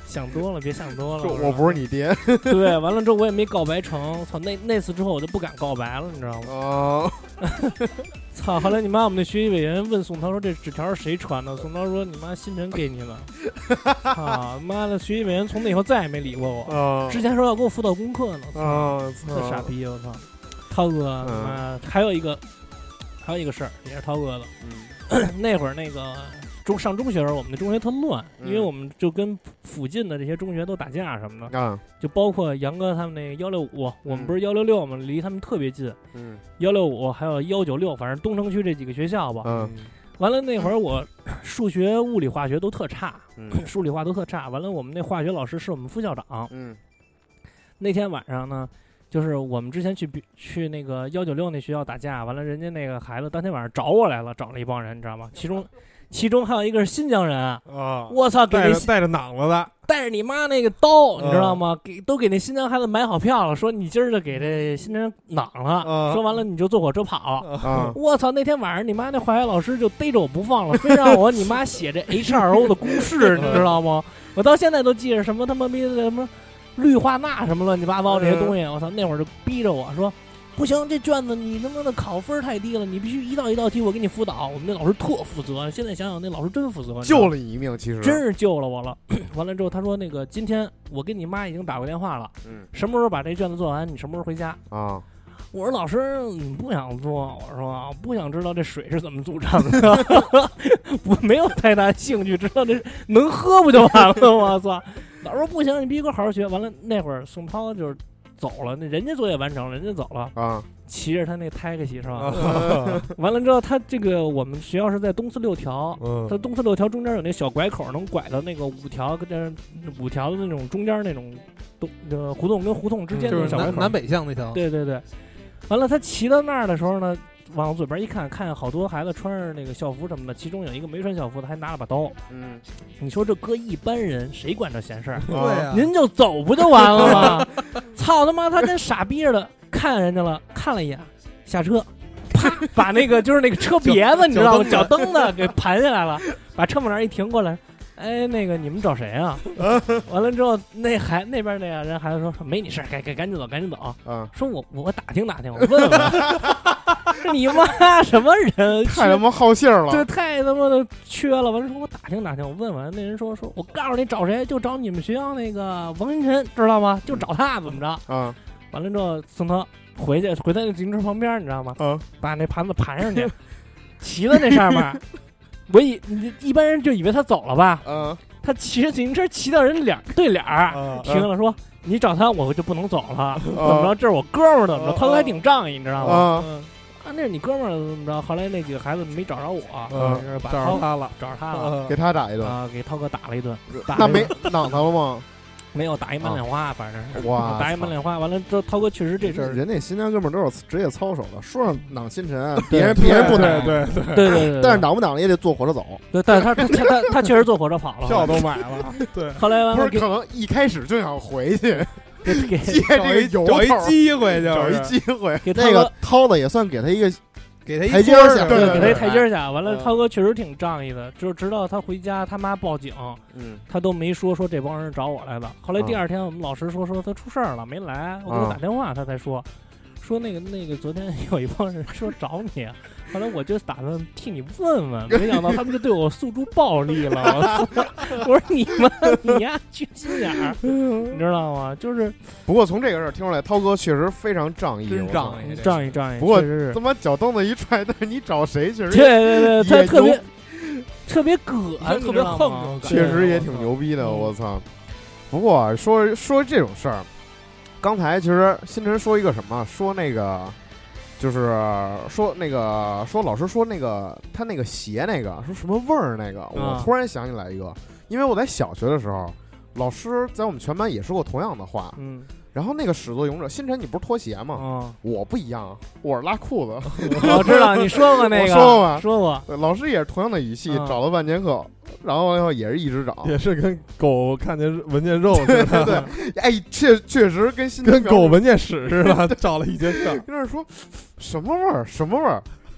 想多了，别想多了。
就我不是你爹
对，完了之后我也没告白成，操，那那次之后我就不敢告白了，你知道吗？
哦，
操！后来你妈我们那学习委员问宋涛说这纸条是谁传的？宋涛说你妈星辰给你的。操妈的！学习委员从那以后再也没理过我。
啊
之前说要给我辅导功课呢。
啊，
特傻逼！我操！涛哥，
嗯
妈，还有一个，还有一个事儿也是涛哥的。
嗯
那会儿那个中上中学时候，我们的中学特乱，
嗯
因为我们就跟附近的这些中学都打架什么的，
啊，
就包括杨哥他们那个幺六五，我们不是幺六六嘛，离他们特别近。
嗯
幺六五还有幺九六，反正东城区这几个学校吧。
嗯
完了那会儿我数学、物理、化学都特差，
嗯
数理化都特差。完了我们那化学老师是我们副校长。
嗯
那天晚上呢，就是我们之前去比去那个幺九六那学校打架，完了人家那个孩子当天晚上找我来了，找了一帮人，你知道吗？其中其中还有一个是新疆人，
啊，
我操，给那
带着带着囊子的，
带着你妈那个刀，你知道吗？给都给那新疆孩子买好票了，说你今儿就给这新疆囊了，
嗯
说完了你就坐火车跑。
啊，
我操！那天晚上你妈那化学老师就逮着我不放了，非让我你妈写这 H 二 O 的公式，你知道吗？我到现在都记着什么他妈逼的什么氯化钠什么乱七八糟这些东西。我操！那会儿就逼着我说，不行，这卷子你他妈的考分太低了，你必须一道一道题我给你辅导。我们那老师特负责，现在想想那老师真负责，
救了你一命，其实
真是救了我了。完了之后他说那个今天我跟你妈已经打过电话了，
嗯
什么时候把这卷子做完，你什么时候回家？
啊，
我说老师，你不想做？我说我不想知道这水是怎么组成的，我没有太大兴趣，知道这能喝不就完了？我操！老师说不行，你必须给我好好学。完了那会儿宋涛就是走了，那人家作业完成了，人家走了，
啊，
骑着他那 taxi 是吧？
啊
完了之后，他这个我们学校是在东四六条，
嗯
它东四六条中间有那小拐口，能拐到那个五条跟这五条的那种中间那种东呃胡同跟胡同之间
就是
的小拐口。
南南北向那条。
对对对，完了他骑到那儿的时候呢，往左边一看，看好多孩子穿着那个校服什么的，其中有一个没穿校服的还拿了把刀。
嗯
你说这搁一般人谁管这闲事儿？
对啊，
您就走不就完了吗？操他妈，他跟傻逼似的，看人家了，看了一眼，下车，啪，把那个就是那个车别子，你知道吗？脚蹬子给盘下来了，把车往那儿一停过来。哎，那个你们找谁啊？完了之后，那孩那边那个人孩子说没你事儿，赶赶赶紧走，赶紧走。
啊，
说我我打听打听，我问问，你妈什么人？
太他妈好信儿了，
这太他妈的缺了！完了说，我打听打听，我问问那人说说，我告诉你找谁，就找你们学校那个王星辰，知道吗？就找他，怎么着？
啊
完了之后送他回去，回他那自行车旁边，你知道吗？
啊
把那盘子盘上去，骑在那上面。我以你一般人就以为他走了吧？
啊
他骑着自行车骑到人脸对脸儿，
啊
停了说：“你找他，我就不能走了。怎么着？这是我哥们儿，怎么着？他都还挺仗义，你知道吗？
啊
嗯啊，那是你哥们儿，怎么着？后来那几个孩子没找着我，
嗯
就是把
找
涛
着他了，
找着他了。
给他打一顿，
啊，给涛哥打了一顿，打
那没
了一顿
攮他了吗？
没有打一满脸花，反正是
哇
打一满脸花。完了之后，涛哥确实这事儿，
人那新疆哥们儿都是职业操守的，说上攮星辰，别人别人不攮，
对对对，
对对对，
但是攮不攮了也得坐火车走。
对，但是他他他他他确实坐火车跑了，
票都买了，对，
后来完了给
不是，可能一开始就想回去
给给
借这个由
找一
头，
机会就
找一
是
机会，
那个
给涛哥
涛子也算给他一个
给他一
台阶
棍儿
下
对给他一
对对对
台阶下。完了，
嗯
涛哥确实挺仗义的，就是直到他回家，他妈报警，
嗯
他都没说说这帮人找我来的。后来第
啊
二天我们老师说说他出事儿了没来，我给他打电话，他才说说那个那个昨天有一帮人说找你，后来我就打算替你问问，没想到他们就对我诉诸暴力了。我说我说你们你呀缺心眼儿，你知道吗？就是
不过从这个事儿听出来，涛哥确实非常仗义，
真
我操
仗义，
仗义仗义，
不过
确实是
他妈脚蹬子一踹，但是你找谁确实
对对对，他
也
特别
牛
特别葛，
特别
你知道吗
横这种感觉
确实也挺牛逼的，
嗯
我操！不过啊说说这种事儿，刚才其实星辰说一个什么，说那个就是说那个说老师说那个他那个鞋那个说什么味儿那个，我
啊
突然想起来一个，因为我在小学的时候，老师在我们全班也说过同样的话。
嗯
然后那个始作俑者星辰，你不是拖鞋吗？
啊，
我不一样，我是拉裤子。
我知道你说过那个，
我说过吧
说过，
对老师也是同样的语气，
嗯
找了半节课，然后以后也是一直找。
也是跟狗看见闻见肉似的，
对，哎，确确实跟新
跟狗闻见屎似的，找了一节课。
跟那说什么味儿，什么味儿，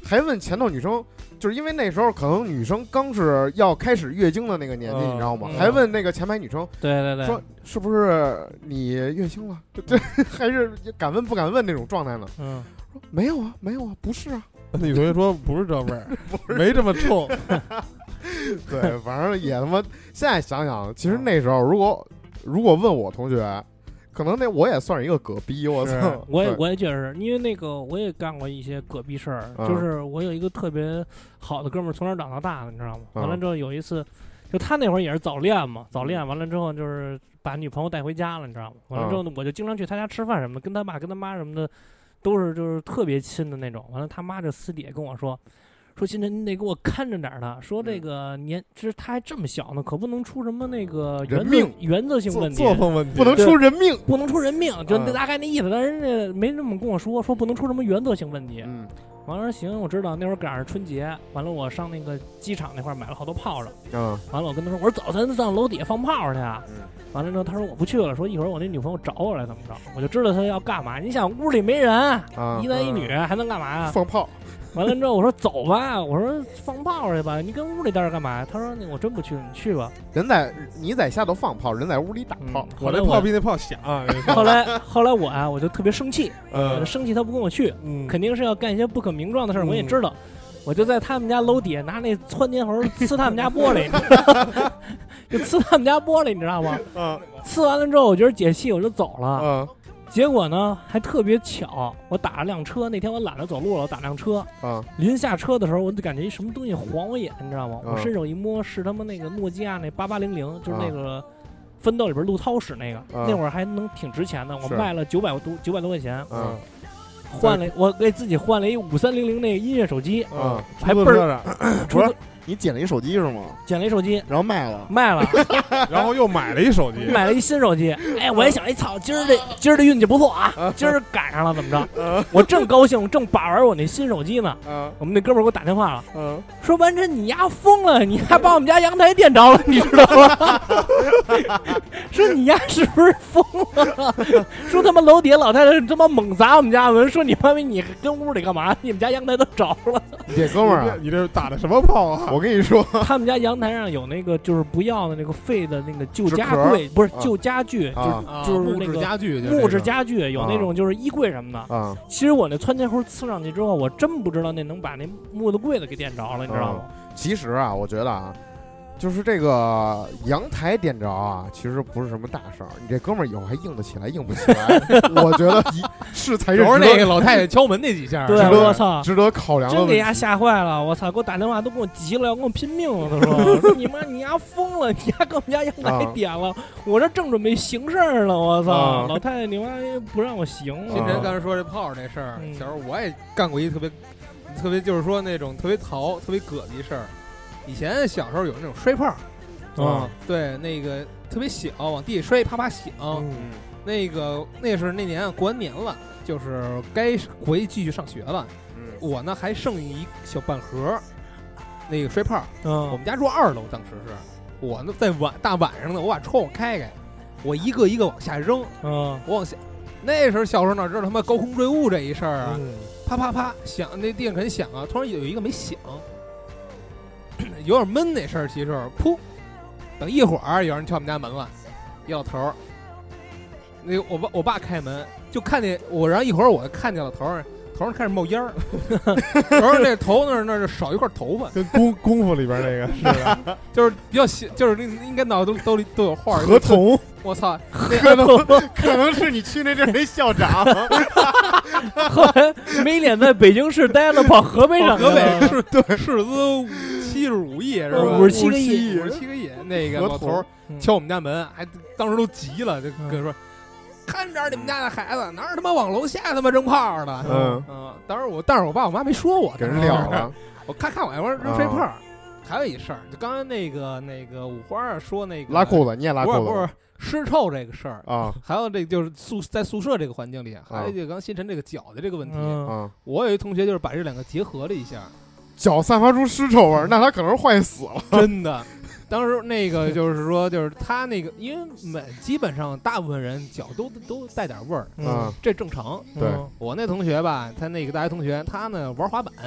还问前头女生，就是因为那时候可能女生刚是要开始月经的那个年纪，
嗯
你知道吗？
嗯
还问那个前排女生
对对对，
说是不是你月经了？这这还是敢问不敢问那种状态呢？
嗯，
说没有啊，没有啊，不是啊。
女同学说不是这味儿，没这么冲。
对，反正也他妈，现在想想，其实那时候如果如果问我同学，可能那我也算是一个葛逼，我
是
操！对
我也我也觉得是因为那个我也干过一些葛逼事儿，
嗯
就是我有一个特别好的哥们儿，从小长到大的，你知道吗？
嗯
完了之后有一次，就他那会儿也是早恋嘛，早恋完了之后就是把女朋友带回家了，你知道吗？完了之后呢，我就经常去他家吃饭什么的，跟他爸跟他妈什么的都是就是特别亲的那种。完了他妈这私底下跟我说。说金晨，你得给我看着点儿的。说这个年，其实他还这么小呢，可不能出什么那个原则
人命
原则性
作
问题，
作风问题
不能出人命。
不能出人命，就
嗯
大概那意思。但是人家没这么跟我说，说不能出什么原则性问题。
嗯
完了说行，我知道。那会儿赶上春节，完了我上那个机场那块儿买了好多炮仗。
嗯
完了我跟他说，我说走，咱上楼底下放炮去啊。
嗯
完了之后他说我不去了，说一会儿我那女朋友找我来怎么着，我就知道他要干嘛。你想屋里没人，
啊
一男一女还能干嘛呀？
放炮。
完了之后我说走吧，我说放炮去吧，你跟屋里待着干嘛呀？他说那我真不去，你去吧。
人在你在下头放炮，人在屋里打炮。
嗯后来
我这炮比那炮响。
后来后来我啊，我就特别生气，
嗯
生气他不跟我去，
嗯，
肯定是要干一些不可名状的事儿，
嗯
我也知道。我就在他们家楼底下拿那窜天猴呲他们家玻璃，就呲他们家玻璃，你知道吗？
嗯
呲完了之后，我觉得解气，我就走了。
嗯
结果呢，还特别巧，我打了辆车。那天我懒得走路了，我打辆车。
嗯
临下车的时候，我就感觉一什么东西晃我眼，你知道吗？
嗯
我伸手一摸，是他妈那个诺基亚那八八零零，就是那个奋斗里边陆涛使那个，
嗯
那会儿还能挺值钱的，我
是
卖了九百多九百多块钱。
嗯
换了我给自己换了一五三零零那个音乐手机，
嗯，
还倍儿
不是你捡了一手机是吗？
捡了一手机
然后卖了，
卖了，
然后又买了一手机，
买了一新手机。哎，我也想，哎操，今儿这今儿这运气不错啊，今儿赶上了，怎么着？我正高兴，正把玩我那新手机呢。
嗯
我们那哥们儿给我打电话了，
嗯
说完真你丫疯了，你还把我们家阳台电着了，你知道吗？说你丫是不是疯了？说他妈楼底下老太太他妈猛砸我们家门，说你妈逼你跟屋里干嘛？你们家阳台都着了。
你这哥们儿啊，
你这打的什么炮啊？
我跟你说，
他们家阳台上有那个就是不要的那个废的那个旧家
纸壳
柜，不是
啊
旧家具，
啊
啊
就是
木质
那个
家具，就是
木质
这种
家具，有那种就是衣柜什么的。
啊，
其实我那窜天猴呲上去之后，我真不知道那能把那木头柜子给电着了，你知道吗？
其实啊，我觉得啊，就是这个阳台点着啊，其实不是什么大事儿。你这哥们儿以后还硬得起来，硬不起来，我觉得一是才是
主要是
值得
那个老太太敲门那几下，
对，
值得
我操！
值得考量的问题。
真给丫吓坏了！我操，给我打电话都跟我急了，要跟我拼命了。他说：“说你妈，你丫疯了！你丫给我们家阳台点了，我这正准备行事儿呢。我操，
啊
老太太你妈不让我行
金
了。
晨刚才说这炮这事儿，
嗯
小时候我也干过一特别特别，就是说那种特别淘、特别葛的事儿。以前小时候有那种摔炮，
嗯
对，那个特别小，往地下摔，啪啪响。
嗯
那个那是那年啊过完年了，就是该回继续上学了。
嗯
我呢还剩一小半盒，那个摔炮。我
嗯
们家住二楼，当时是我呢在晚大晚上呢，我把窗户开开，我一个一个往下扔，
嗯
我往下。那时候小时候哪知道他妈高空坠物这一事儿啊？
嗯
啪啪啪响，那地上肯定响啊。突然有一个没响，有点闷那事儿。其实噗，等一会儿有人敲我们家门了，一老头儿。那个我爸我爸开门就看见我，然后一会儿我看见了头儿，头上开始冒烟儿，头儿那头那儿那儿就少一块头发，
跟功功夫里边那个似的。
就是比较小，就是那应该脑子都都都有画儿。
合同
我操，
可能可能是你去那地儿那校长，
后来没脸在北京市待了，跑河北省去
河
了
北市对市资七十五亿是吧？
五十七个亿
五十七个亿。那个
合同
老头儿
嗯
敲我们家门，还当时都急了，就跟说。看着你们家的孩子，哪儿他妈往楼下他妈扔炮的？
嗯
嗯，当时我，但是我爸我妈没说我，
给人撂了。
我看看我那玩意儿扔飞炮。还有一事儿，就刚才那个那个五花说那个
拉裤子，你也拉裤子，
不是不是尸臭这个事儿
啊？
还有这个就是宿在宿舍这个环境里，还有这个刚新晨这个脚的这个问题。
嗯
啊，
我有一同学就是把这两个结合了一下，
脚散发出尸臭味儿，那他可能是坏死了。
真的。当时那个就是说，就是他那个，因为每基本上大部分人脚都都带点味儿，
嗯，
这正常。
对
嗯
我那同学吧，他那个大学同学，他呢玩滑板，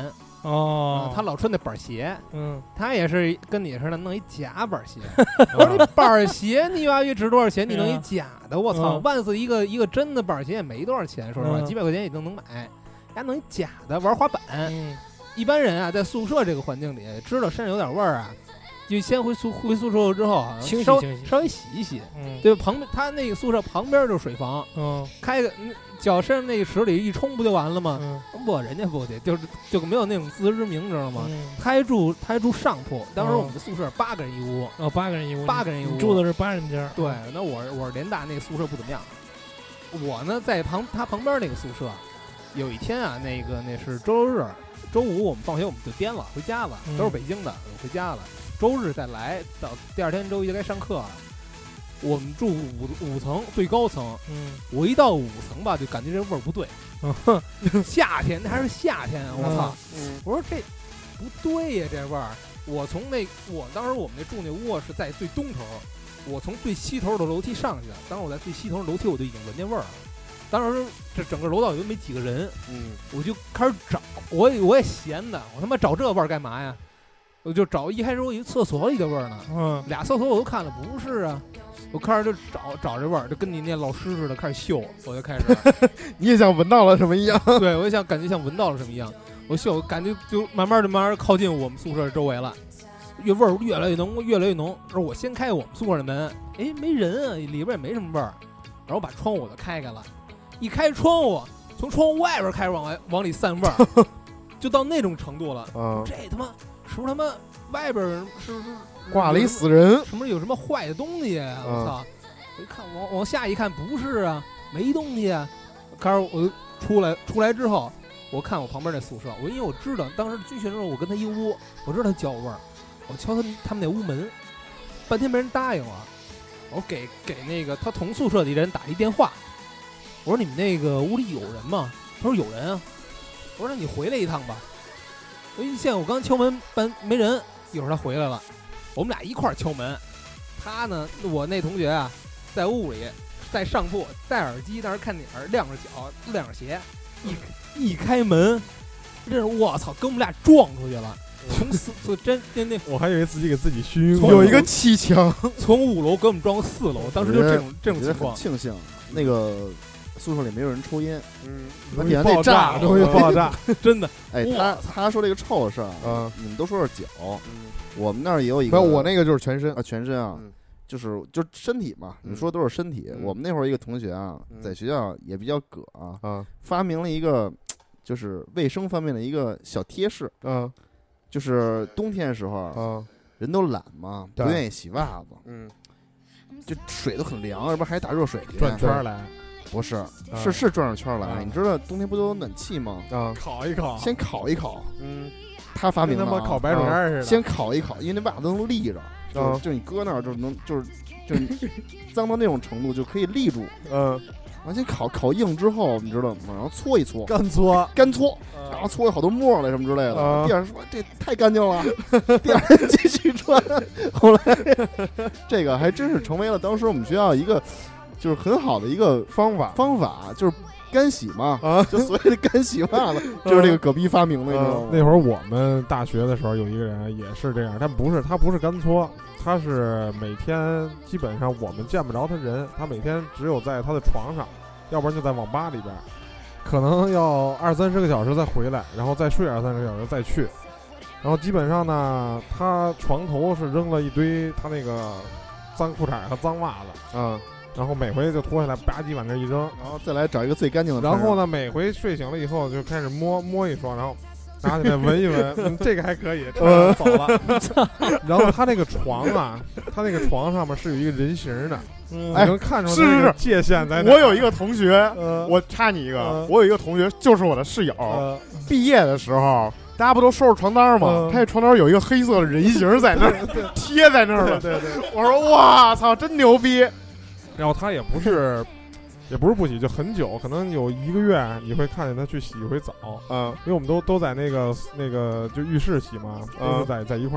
哦，
他老穿那板鞋，
嗯，
他也是跟你似的弄一假板鞋。我说这板鞋你娃鱼值多少钱？你弄一假的，我操！
嗯
万斯一个一个真的板鞋也没多少钱，说实话，
嗯
几百块钱也都能买。人家弄一假的玩滑板，
嗯
一般人啊，在宿舍这个环境里，知道身上有点味儿啊，就先回宿回宿舍之后啊，稍
清洗清洗
稍微洗一洗。
嗯，
对，旁边他那个宿舍旁边就是水房，
嗯
开个嗯脚身上那个池里一冲不就完了吗？
嗯
不，人家不去，就是就没有那种自知之明，知道吗？
嗯，
他还住他还住上铺，当时我们的宿舍八个人一屋，
哦，八个人一屋，
八个人一屋
你住的是八人间。
对，那我我是联大那个宿舍不怎么样，我呢在旁他旁边那个宿舍，有一天啊，那个那是周六日，周五我们放学我们就颠了，回家了，
嗯
都是北京的，我回家了，周日再来，到第二天周一就该上课了。我们住五五层最高层，
嗯
我一到五层吧，就感觉这味儿不对。夏天那还是夏天，我操！
嗯
我说这不对呀，这味儿。我从那我当时我们那住那屋是在最东头，我从最西头的楼梯上去的。当时我在最西头的楼梯，我就已经闻见味儿了。当时这整个楼道里都没几个人，
嗯，
我就开始找，我也我也闲的，我他妈找这味儿干嘛呀？我就找，一开始我以为厕所里的味儿呢，
嗯
俩厕所我都看了，不是啊。我开始就找找这味儿，就跟你那老师似的开始嗅，我就开始，
你也像闻到了什么一样。
对我也想感觉像闻到了什么一样，我嗅，感觉就慢慢的慢慢靠近我们宿舍周围了，越味儿越来越浓，越来越浓。然后我先开我们宿舍的门，哎，没人啊，里边也没什么味儿，然后把窗户我就开开了，一开窗户，从窗户外边开始往外往里散味儿，就到那种程度了。
嗯，
这他妈是不是他妈外边是是
挂了一死人。
什么有什么坏的东西啊？
嗯
我操！我一看往往下一看，不是啊，没东西啊。开始我就出来出来之后，我看我旁边那宿舍，我因为我知道当时军训的时候我跟他一屋，我知道他脚味儿，我敲他他们那屋门，半天没人答应我，我给给那个他同宿舍的人打一电话，我说你们那个屋里有人吗？他说有人啊。我说那你回来一趟吧。我一见我刚敲门半没人，一会儿他回来了，我们俩一块儿敲门。他呢，我那同学啊，在屋里，在上铺戴耳机，那儿看电影，晾着脚，晾着鞋，一一开门，这是我操，跟我们俩撞出去了。从四，从真那那
我还以为自己给自己熏
从
有一个气枪。
从五楼给我们撞到四楼，当时就这种这种
我觉得很
情况。
庆幸那个宿舍里没有人抽烟。
嗯，
他点那
爆炸，
炸
容易爆炸。
真的，
哎，他他说这个臭的事儿
嗯，
你们都说是脚，
嗯，
我们那儿也有一
没
个，
有我那个就是全身
啊，全身啊
嗯，
就是就身体嘛，
嗯
你说都是身体。
嗯
我们那会儿一个同学啊，
嗯
在学校也比较葛啊，
啊，
发明了一个就是卫生方面的一个小贴士，
嗯
就是冬天的时候
啊，
人都懒嘛，不
对
愿意洗袜子，
嗯，
就水都很凉，要不然还打热水去。
转圈儿来，
不是，是是转着圈儿来。
啊
你知道冬天不都有暖气吗？
啊，
烤一烤，
先烤一烤，
嗯
他发明的啊
跟他妈烤白薯干似的。
先烤一烤，因为那袜子都能立着，就
啊
是就你搁那儿就能就是就是脏到那种程度就可以立住。
嗯，
完先烤烤硬之后，你知道吗？然后搓一搓，
干搓，
干搓，然后搓有好多沫来什么之类的。
啊
第二天说这太干净了，第二天继续穿。后来这个还真是成为了当时我们学校一个就是很好的一个
方法
方法，就是干洗嘛，
啊，
就所谓的干洗袜子，就是这个葛逼发明的，你知道吗？
那会儿我们大学的时候有一个人也是这样，但不是他不是干搓，他是每天基本上我们见不着他人，他每天只有在他的床上，要不然就在网吧里边，可能要二三十个小时再回来，然后再睡二三十个小时再去，然后基本上呢，他床头是扔了一堆他那个脏裤衩和脏袜子，
啊，
然后每回就脱下来吧唧往这一扔，
然后再来找一个最干净的。
然后？呢，每回睡醒了以后就开始摸摸一双，然后拿起来闻一闻，嗯，这个还可以，穿上走了。然后他那个床啊，他那个床上面是有一个人形的，
嗯
你能看出那个界限在哪。
我有一个同学，
呃，
我插你一个
嗯，
我有一个同学就是我的室友，
呃，
毕业的时候。大家不都收拾床单吗？
嗯
他这床单有一个黑色的人形在那儿贴在那儿了。
对对。
我说哇操，真牛逼！
然后他也不是，也不是不洗，就很久，可能有一个月，你会看见他去洗一回澡。
嗯
因为我们都都在那个那个就浴室洗嘛，都是在在一块儿。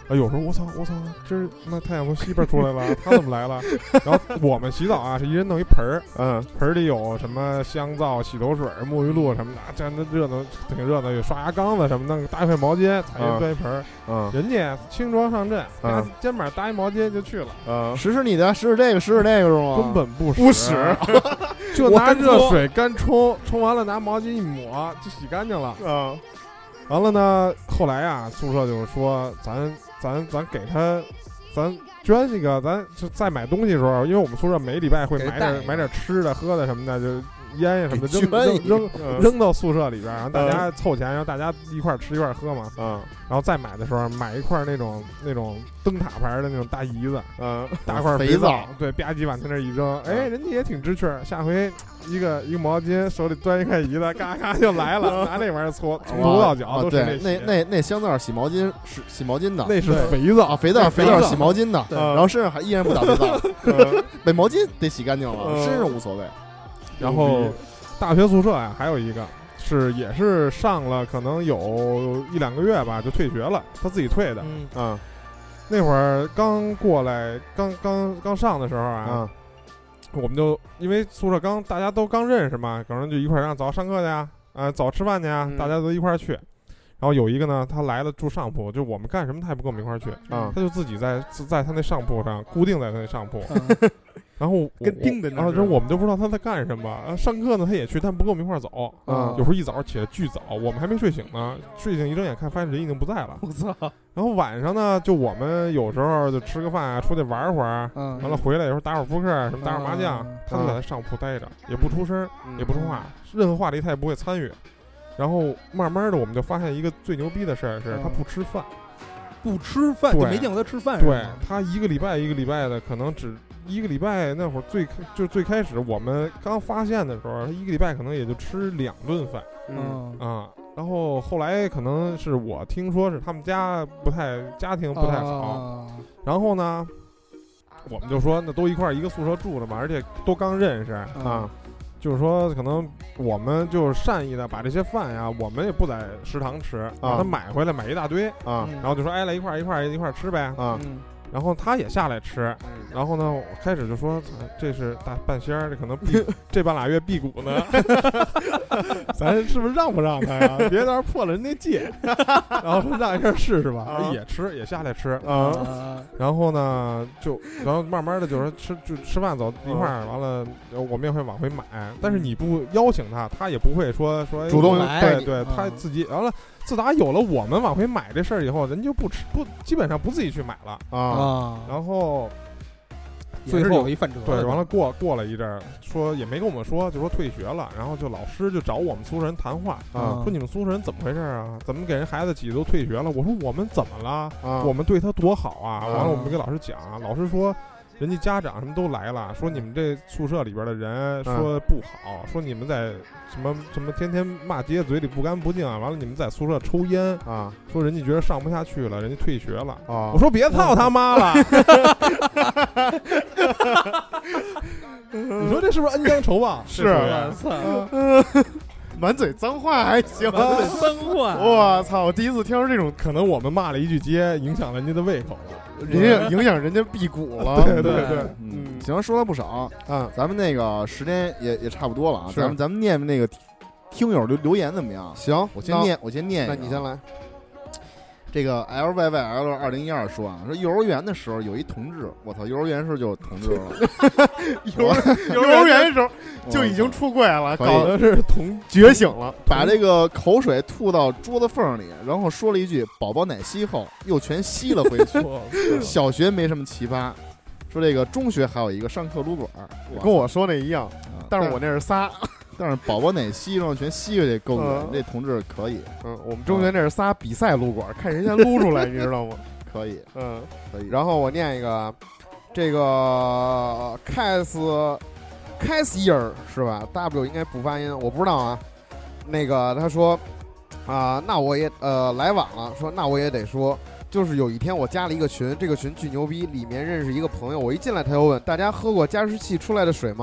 啊，有时候我操我操，这是那太阳从西边出来了，他怎么来了？然后我们洗澡啊，是一人弄一盆儿，
嗯，
盆儿里有什么香皂、洗头水、沐浴露什么的，这那热闹挺热闹，有刷牙缸子什么的，搭一块毛巾，踩一端一盆儿。
嗯，
人家轻装上阵，
嗯
拿肩膀搭一毛巾就去了，
嗯，
使使你的，使使这个，使使那个是吗？
根本不
不使，
就拿热水干冲，冲完了拿毛巾一抹就洗干净了。
嗯，
完了呢，后来啊，宿舍就是说，咱咱咱给他，咱捐那个，咱就在买东西的时候，因为我们宿舍每礼拜会买点买点吃的、喝的什么的，就烟呀什么的扔扔扔
嗯
扔到宿舍里边，然后大家凑钱，然后大家一块吃一块喝嘛。
嗯，
然后再买的时候，买一块那种那种灯塔牌的那种大姨子，
嗯，
大块
肥皂，
对，吧唧往他那一扔，哎，人家也挺知趣儿。下回一个一个毛巾，手里端一块姨子，嘎嘎就来了，拿那玩意儿搓，从头到脚都是
对，那那那香皂洗毛巾是洗毛巾的，
那是肥皂
啊，肥皂肥皂洗毛巾的，
嗯
然后身上还依然不打肥皂，被毛巾得洗干净了，
嗯
身上无所谓。
然后大学宿舍呀、啊，还有一个是也是上了可能有一两个月吧，就退学了，他自己退的。
嗯
嗯，
那会儿刚过来，刚刚刚上的时候啊，
嗯
我们就因为宿舍刚大家都刚认识嘛，可能就一块儿让早上课去呀，啊早吃饭去呀，
嗯
大家都一块儿去。然后有一个呢，他来了住上铺，就我们干什么他也不跟我们一块儿去，
嗯
他就自己在在他那上铺上固定在他那上铺。
嗯
然后我
跟钉在那儿
然后就是我们就不知道他在干什么。啊，上课呢他也去，但不跟我们一块儿走。
嗯
有时候一早起来巨早，我们还没睡醒呢，睡醒一睁眼看，发现人已经不在了。
我操，
然后晚上呢，就我们有时候就吃个饭啊，出去玩会儿，
嗯，
完了回来有时候打会儿扑克，什么打会儿麻将，
嗯
他就在他上铺待着，也不出声，
嗯
也不说话，任何话题他也不会参与。然后慢慢的，我们就发现一个最牛逼的事儿是，
嗯
他不吃饭。
不吃饭
对
就没见过他吃饭是
对
吗？
他一个礼拜一个礼拜的，可能只一个礼拜那会儿最就最开始我们刚发现的时候，他一个礼拜可能也就吃两顿饭
嗯
嗯
啊。然后后来可能是我听说是他们家不太家庭不太好，
啊
然后呢，我们就说那都一块儿一个宿舍住着嘛，而且都刚认识
啊，
就是说可能我们就是善意的把这些饭呀，我们也不在食堂吃，把它买回来买一大堆
啊
嗯
然后就说哎来一块儿一块儿一块儿吃呗
啊，
嗯
然后他也下来吃，然后呢，我开始就说，呃这是大半仙儿，这可能辟这半拉月辟谷呢，咱是不是让不让他呀？别到时候破了人家戒。然后说让一下试试吧，
啊
也吃，也下来吃。
啊
啊
然后呢，就然后慢慢的就是吃就吃饭走一块儿，完了我们也会往回买，但是你不邀请他，他也不会说说哎
主动
来
带
对对，
嗯
他自己完了。自打有了我们往回买这事儿以后，人就不吃不基本上不自己去买了。
啊
啊，
然后
最后有一饭辙。
对，完了过过了一阵儿，说也没跟我们说，就说退学了，然后就老师就找我们宿舍人谈话，
啊
说你们宿舍人怎么回事啊？怎么给人孩子挤都退学了？我说我们怎么了？
啊，
我们对他多好啊！
啊
完了我们跟老师讲，老师说。人家家长什么都来了，说你们这宿舍里边的人说不好，说你们在什么什么天天骂街，嘴里不干不净啊！完了你们在宿舍抽烟
啊，
说人家觉得上不下去了，人家退学了。
啊，
我说别操他妈了！你说这是不是恩将仇报？
是
我操，
满嘴脏话还行，
脏话，
我操！我第一次听说这种，
可能我们骂了一句街，影响了人家的胃口了。
人家影响人家辟谷了。
对对对，
嗯，行，说了不少，
啊，
咱们那个时间也也差不多了啊，
是
咱们咱们念那个听友留留言怎么样？
行，
我先念，我先念一个，
那你先来。
这个 L Y Y L 二零一二说啊，说幼儿园的时候有一同志，我操，幼儿园时候就有同志了，
幼儿幼儿园的时候就已经出柜了，
可以
搞的是同觉醒了，
把这个口水吐到桌子缝里，然后说了一句“宝宝奶昔”后，又全吸了回去。小学没什么奇葩，说这个中学还有一个上课撸管，
跟我说那一样，
啊
但是我那是仨。
但是宝宝奶昔然后全吸回去够恶
嗯
这同志可以
嗯，我们中学那是仨比赛撸管，看谁先撸出来，你知道吗？
可以
嗯，
可以。
然后我念一个，这个 Cas Casier 是吧 ？W 应该不发音，我不知道啊。那个他说啊、那我也呃来晚了，说那我也得说。就是有一天我加了一个群，这个群巨牛逼，里面认识一个朋友，我一进来他就问大家喝过加湿器出来的水吗？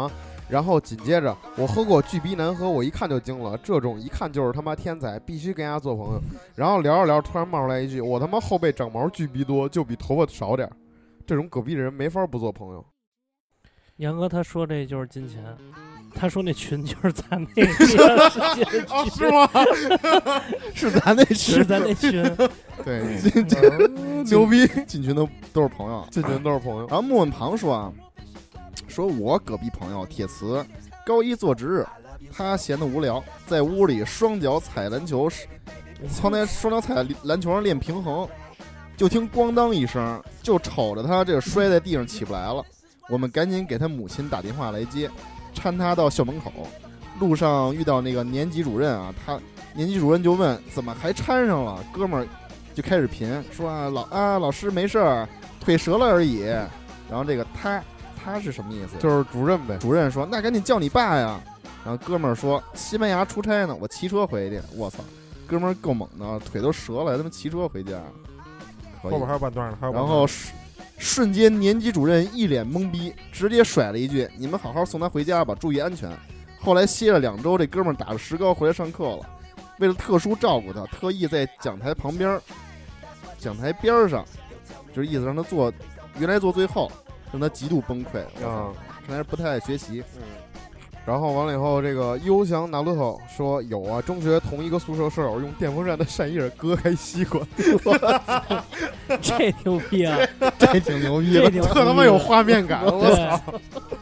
然后紧接着我喝过巨逼难喝，我一看就惊了，这种一看就是他妈天才，必须跟人家做朋友。然后聊着聊着突然冒出来一句，我他妈后背长毛巨逼多，就比头发少点，这种隔壁的人没法不做朋友。
杨哥他说这就是金钱，他说那群就是咱那个世界的群、
哦、是吗？
是咱那群，
是咱那群。
对，进进牛逼，进群都都是朋友，
进群都是朋友。
然后莫文庞说啊，说我隔壁朋友铁磁高一做值日，他闲得无聊，在屋里双脚踩篮球，从那双脚踩篮球上练平衡，就听咣当一声，就瞅着他这摔在地上起不来了。我们赶紧给他母亲打电话来接，搀他到校门口。路上遇到那个年级主任啊，他年级主任就问怎么还搀上了，哥们儿就开始贫说啊老啊老师没事儿，腿折了而已。然后这个他他是什么意思？
就是主任呗。
主任说那赶紧叫你爸呀。然后哥们儿说西班牙出差呢，我骑车回去。我操，哥们儿够猛的，腿都折了，他妈骑车回家。
后边还有半段呢，还有半段。
然后瞬间年级主任一脸懵逼，直接甩了一句你们好好送他回家吧，注意安全。后来歇了两周，这哥们儿打着石膏回来上课了。为了特殊照顾他，特意在讲台旁边讲台边上，就是意思让他坐原来坐最后，让他极度崩溃啊，看来是不太爱学习。
嗯，然后完了以后，这个优翔拿路头说有啊，中学同一个宿舍舍友用电风扇的扇叶割开吸管，
这牛逼啊！
这挺牛逼的，
特他妈有画面感，我操！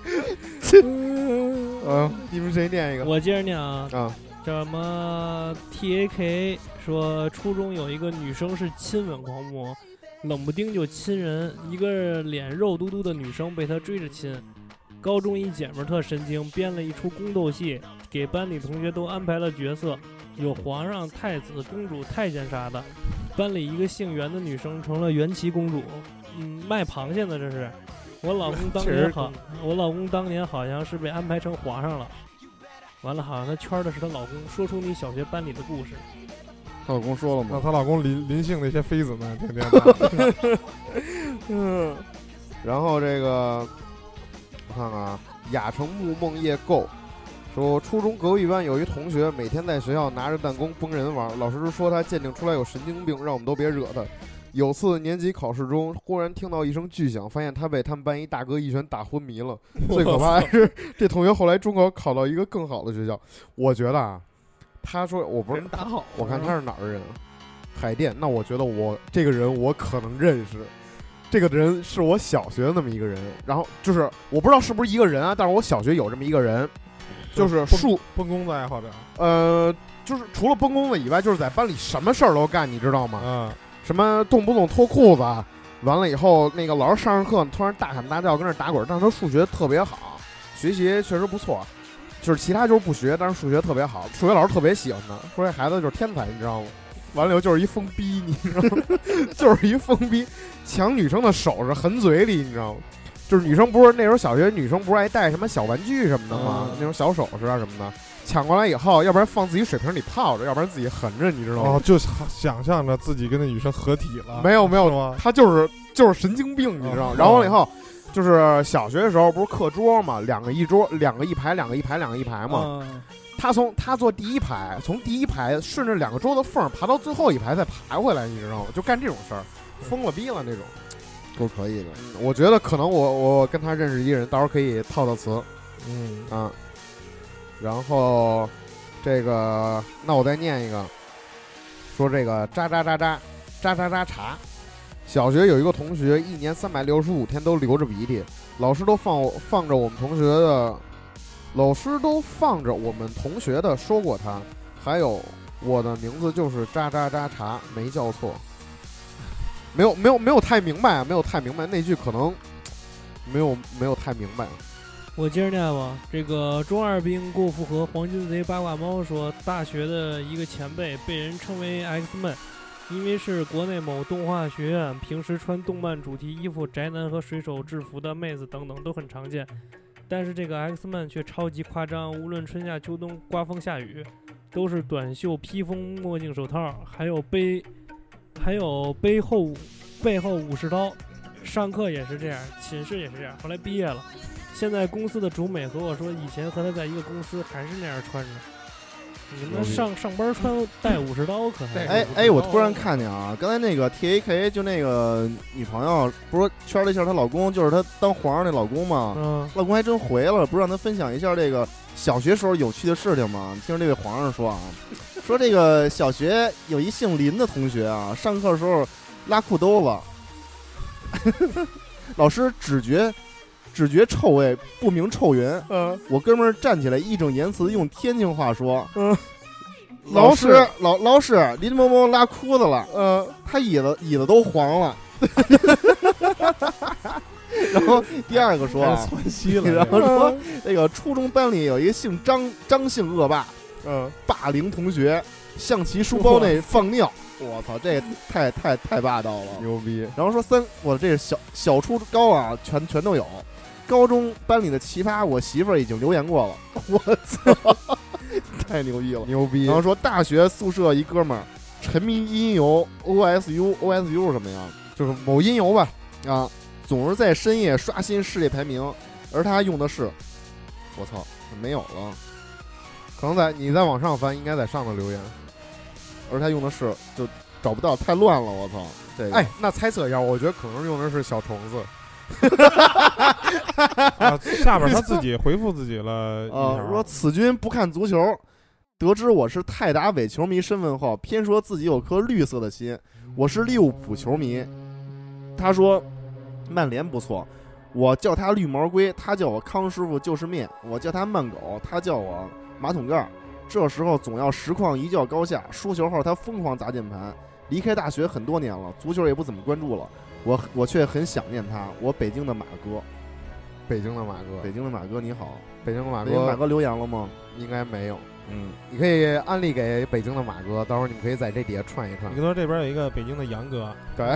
嗯，你们谁念一个？
我接着念啊。
啊，
叫什么 T A K 说初中有一个女生是亲吻狂魔，冷不丁就亲人，一个脸肉嘟嘟的女生被他追着亲。高中一姐们特神经，编了一出宫斗戏，给班里同学都安排了角色，有皇上、太子、公主、太监啥的。班里一个姓袁的女生成了袁琪公主，嗯，卖螃蟹的这是。我老公当年好，我老公当年好像是被安排成皇上了。完了，好像她圈的是她老公。说出你小学班里的故事。
她老公说了吗？
那她老公临临幸那些妃子呢？天天的。
嗯，然后这个。我看看啊，雅城木梦夜购说，初中隔壁班有一同学每天在学校拿着弹弓崩人玩，老师说他鉴定出来有神经病，让我们都别惹他。有次年级考试中，忽然听到一声巨响，发现他被他们班一大哥一拳打昏迷了。最可怕的是，这同学后来中考考到一个更好的学校。我觉得啊，他说我不是
打好，
我看他是哪儿人，海淀。那我觉得我这个人我可能认识。这个人是我小学的那么一个人，然后就是我不知道是不是一个人啊，但是我小学有这么一个人，就是树
崩弓子爱好者，
呃，就是除了崩弓子以外，就是在班里什么事儿都干，你知道吗？
嗯，
什么动不动脱裤子，完了以后那个老师上着课突然大喊大叫跟那打滚，但是他数学特别好，学习确实不错，就是其他就是不学，但是数学特别好，数学老师特别喜欢他，说这孩子就是天才，你知道吗？完了以后就是一疯逼，你知道吗？就是一疯逼，抢女生的首饰，狠嘴里，你知道吗？就是女生不是那时候小学女生不是爱带什么小玩具什么的吗？嗯、那种小首饰啊什么的，抢过来以后，要不然放自己水瓶里泡着，要不然自己横着，你知道吗？
哦，就想象着自己跟那女生合体了。
没有没有，他就是就是神经病，你知道吗？哦、然后完了以后。就是小学的时候不是课桌嘛，两个一桌，两个一排，两个一排，两个一排嘛。嗯、他从他坐第一排，从第一排顺着两个桌子缝爬到最后一排再爬回来，你知道吗？就干这种事儿，疯了逼了那种，
够可以的。
嗯、我觉得可能我我跟他认识一个人，到时候可以套套词。嗯啊，然后这个那我再念一个，说这个渣渣渣渣渣渣渣茶。小学有一个同学，一年三百六十五天都流着鼻涕，老师都放放着我们同学的，老师都放着我们同学的说过他，还有我的名字就是渣渣渣茶，没叫错，没有没有没有太明白啊，没有太明白那句可能没有没有太明白。
我接着念吧。这个中二病过复合黄金贼八卦猫说，大学的一个前辈被人称为 X-Men。因为是国内某动画学院，平时穿动漫主题衣服、宅男和水手制服的妹子等等都很常见，但是这个 X-Men 却超级夸张，无论春夏秋冬、刮风下雨，都是短袖、披风、墨镜、手套，还有背，还有背后背后武士刀。上课也是这样，寝室也是这样。后来毕业了， 现在公司的主美和我说，以前和他在一个公司还是那样穿着。你们上上班穿带武士刀可还？
哎哎，我突然看见啊，刚才那个 T A K 就那个女朋友，不是圈了一下她老公，就是她当皇上那老公吗？
嗯，
老公还真回了，不是让她分享一下这个小学时候有趣的事情吗？听这位皇上说啊，说这个小学有一姓林的同学啊，上课的时候拉裤兜子，老师只觉只觉臭味，不明臭源。
嗯，
我哥们儿站起来义正言辞用天津话说：“
嗯，
老师老老师，林某某拉裤子了，
呃，
他椅子椅子都黄了。”然后第二个说啊，
窜稀了，
然后说那个初中班里有一个姓张张姓恶霸，
嗯，
霸凌同学，向其书包内放尿。我操，这太太太霸道了，
牛逼！
然后说三，我这小小初高啊，全全都有。高中班里的奇葩，我媳妇儿已经留言过了。我操，太牛逼了，
牛逼！
然后说大学宿舍一哥们儿沉迷音游 O S U O S U 是什么呀？
就是某音游吧，
啊，总是在深夜刷新世界排名，而他用的是，我操，没有了。
可能在你再往上翻，应该在上头留言。
而他用的是就找不到，太乱了，我操！这个
哎，那猜测一下，我觉得可能用的是小虫子。
啊，下边他自己回复自己了
啊，
一条
说此君不看足球，得知我是泰达伪球迷身份后，偏说自己有颗绿色的心。我是利物浦球迷。他说曼联不错，我叫他绿毛龟，他叫我康师傅就是面，我叫他慢狗，他叫我马桶盖。这时候总要实况一较高下，输球后他疯狂砸键盘。离开大学很多年了，足球也不怎么关注了，我我却很想念他。我北京的马哥，
北京的马哥，
北京的马哥你好，
北京的马
北京马
哥
哥留言了吗？
应该没有。
嗯，
你可以安利给北京的马哥，到时候你们可以在这底下串一串
你。跟他这边有一个北京的杨哥，
对，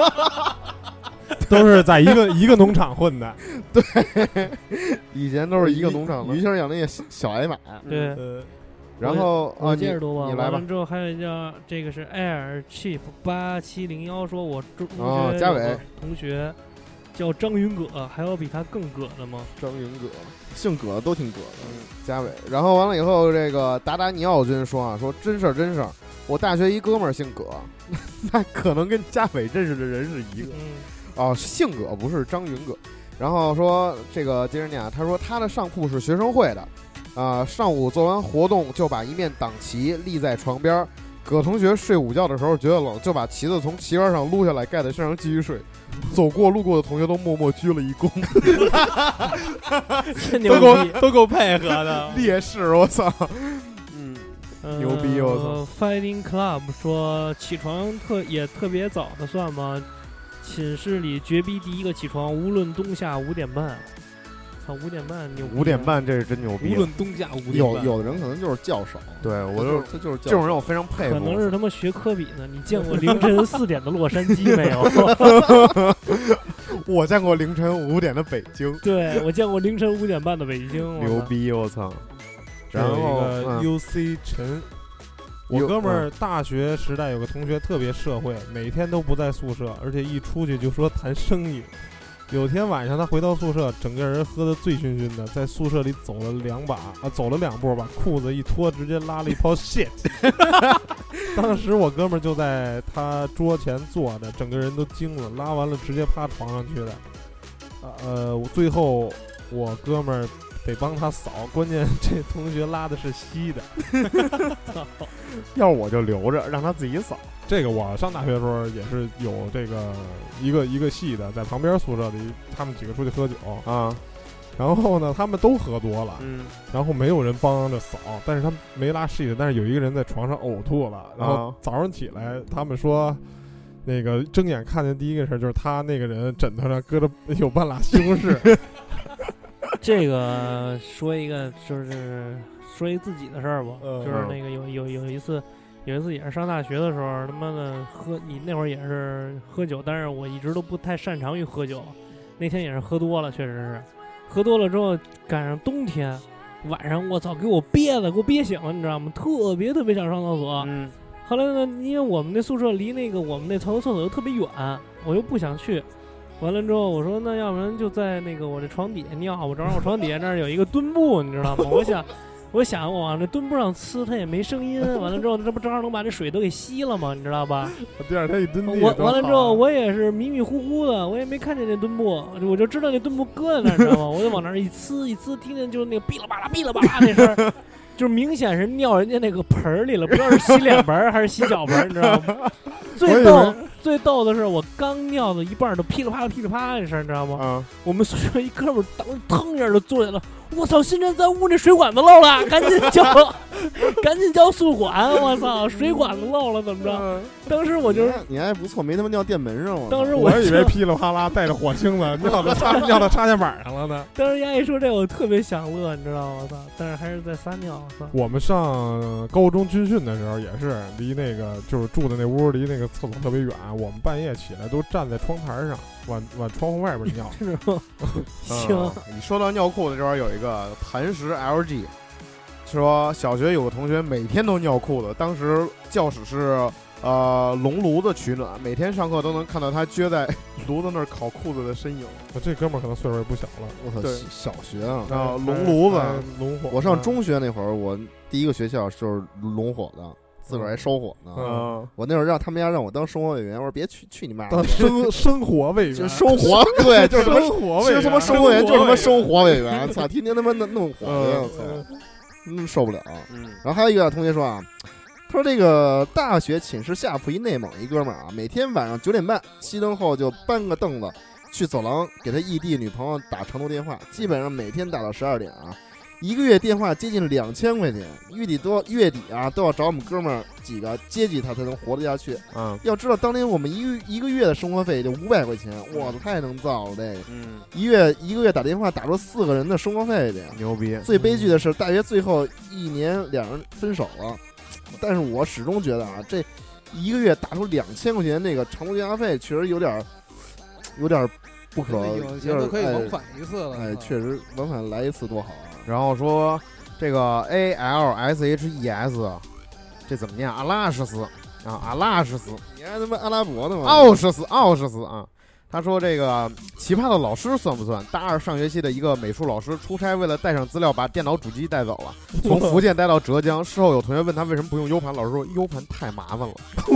都是在一个一个农场混的。
以前都是一个农场的
于。谦养那个小小矮马，
对。
呃，
然后
我
啊，
接着读吧。
你来吧
完了之后还有一叫这个是 Air Chief 八七零幺说，我中
哦
学
嘉伟
同学叫张云葛，还有比他更葛的吗？
张云葛，
姓葛的都挺葛的。
嘉伟。然后完了以后，这个达达尼奥军说啊，说真事儿真事儿，我大学一哥们儿姓葛，那可能跟嘉伟认识的人是一个。
嗯，
哦，姓葛不是张云葛。然后说这个接着念啊，他说他的上铺是学生会的，啊、上午做完活动就把一面党旗立在床边。葛同学睡午觉的时候觉得冷，就把旗子从旗杆上撸下来盖在身上继续睡。走过路过的同学都默默鞠了一躬，
真牛
都够
逼。
都够配合的。
烈士，我操！嗯，
呃
牛逼我操
！Fighting Club 说起床特也特别早的算吗？寝室里绝逼第一个起床，无论冬夏五点半。操，五点半牛逼！
五点半这是真牛逼。
无论冬夏五点
有
半
有的人可能就是觉少，
对我
就
就是
他就是
这种人我非常佩服。
可能是他妈学科比呢。你见过凌晨四点的洛杉矶没有？
我见过凌晨五点的北京，
对，我见过凌晨五点半的北京。
牛逼！我操！
然后
然后
一个
嗯
U C 陈，我
U-
哥们儿大学时代有个同学特别社会，每天都不在宿舍，而且一出去就说谈生意。有天晚上他回到宿舍，整个人喝得醉醺醺的，在宿舍里走了两把啊，走了两步，把裤子一脱，直接拉了一泡 shit。当时我哥们儿就在他桌前坐着，整个人都惊了，拉完了直接趴床上去的。呃，我最后我哥们儿得帮他扫，关键这同学拉的是稀的。
要是我就留着，让他自己扫。
这个我上大学的时候也是有这个一个一个系的，在旁边宿舍里，他们几个出去喝酒
啊，
然后呢，他们都喝多了，
嗯，
然后没有人帮着扫，但是他们没拉稀的，但是有一个人在床上呕吐了，然后早上起来，他们说。那个睁眼看见第一个事就是他那个人枕头上搁着有半拉西红柿。
这个说一个就是说一自己的事儿吧，
嗯、
就是那个有有有一次，有一次也是上大学的时候，他妈的喝，你那会儿也是喝酒，但是我一直都不太擅长于喝酒。那天也是喝多了，确实是喝多了之后赶上冬天晚上，我操，给我憋的，给我憋醒了，你知道吗？特别特别想上厕所。
嗯。
后来呢，因为我们那宿舍离那个我们那层厕所又特别远，我又不想去， 完了之后我说那要不然就在那个我这床底下尿，我正好我床底下那儿有一个墩布，你知道吗？我想。我想我往这墩布上呲，它也没声音。完了之后，这不正好能把这水都给吸了吗？你知道吧？
第二天一蹲地，
我完了之后，我也是迷迷糊糊的，我也没看见那墩布，我就知道那墩布搁在那儿，你知道吗？我就往那儿一呲一呲，听见就是那个哔啦吧啦哔啦吧啦那声儿，就是明显是尿人家那个盆儿里了，不知道是洗脸盆儿还是洗脚盆儿，你知道吗？最逗最逗的是，我刚尿到一半儿都噼里啪啦噼里啪啦那声儿，你知道吗？
啊，
我们宿舍一哥们儿当时腾一下就坐起来了。我操！现在咱屋那水管子漏了，赶紧叫，赶紧叫宿管！我操，水管子漏了，怎么着？当时我就是
你还不错，没他妈尿电门上了。
当时
我以为噼里啪啦带着火星子尿到插尿到插线板上了呢。
当时丫一说这，我特别想乐，你知道吗？我操！但是还是在撒尿。
我们上高中军训的时候也是离那个就是住的那屋离那个厕所特别远，我们半夜起来都站在窗台上往往窗户外边尿。
是吗？行、
嗯，你说到尿裤子这边有一个磐石 L G， 说小学有个同学每天都尿裤子，当时教室是呃熔炉子取暖，每天上课都能看到他撅在炉子那儿烤裤子的身影。
这哥们儿可能岁数也不小了。
我操，小学啊，
啊，熔炉子，
龙火。
我上中学那会儿，我第一个学校就是龙火的。自个儿还烧火呢，
嗯，
我那会儿让他们家让我当生活委员，我说别去去你妈的，
当生生活委员，
就生活，对，就是
生活委员，
是什么生活委员，就是什么生活委员，操，天天他妈弄弄火的，我操，嗯，受不了。
嗯，
然后还有一个同学说啊，他说这个大学寝室下铺一内蒙一哥们儿啊，每天晚上九点半熄灯后就搬个凳子去走廊给他异地女朋友打长途电话，基本上每天打到十二点啊。一个月电话接近两千块钱，月底都月底啊都要找我们哥们儿几个接济他才能活得下去。
嗯，
要知道当年我们一个一个月的生活费就五百块钱，哇，太能造了这个。
嗯，
一月一个月打电话打出四个人的生活费去，
牛逼。
最悲剧的是大学最后一年两人分手了，但是我始终觉得啊，这一个月打出两千块钱那个长途电话费，确实有点有点不可，
有钱都可以往返一次了。
哎，确实往返来一次多好啊。
然后说这个 A L S H E S， 这怎么念？阿拉什斯啊，阿拉什斯，
你还他妈阿拉伯呢吗？
奥什斯，奥什斯啊。他说这个奇葩的老师算不算？大二上学期的一个美术老师出差，为了带上资料，把电脑主机带走了，从福建带到浙江。事后有同学问他为什么不用 U 盘，老师说 U 盘太麻烦了。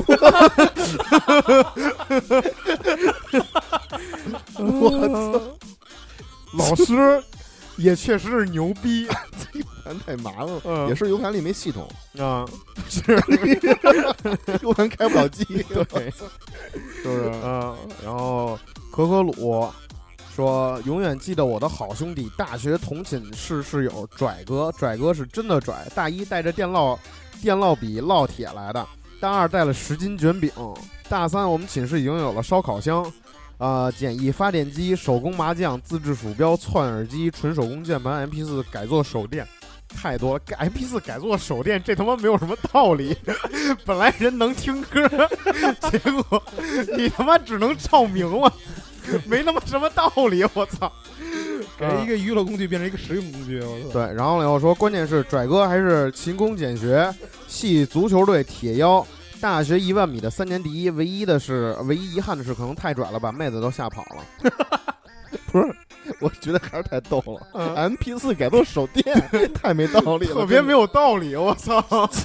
我操，
老师也确实是牛逼，
这 U 盘太麻烦了，
嗯、
也是 U 盘里没系统
啊，是
U 盘开不了机，
对，是不是？嗯，然后可可鲁说，永远记得我的好兄弟，大学同寝室室友拽哥，拽哥是真的拽，大一带着电烙电烙笔烙铁来的，大二带了十斤卷饼，大三我们寝室已经有了烧烤箱。呃，简易发电机、手工麻将、自制鼠标、窜耳机、纯手工键盘、M P 四 改做手电，太多了。M P 四 改做手电，这他妈没有什么道理。本来人能听歌，结果你他妈只能照明了，没他妈什么道理。我操！
给一个娱乐工具变成一个实用工具，我操！
对，然后呢，我说关键是拽哥还是勤工俭学，系足球队铁腰。大学一万米的三年第一，唯一的是，唯一遗憾的是，可能太拽了，把妹子都吓跑了。
不是，我觉得还是太逗了。
嗯、
M P 四 改做手电，太没道理了，
特别没有道理。我操！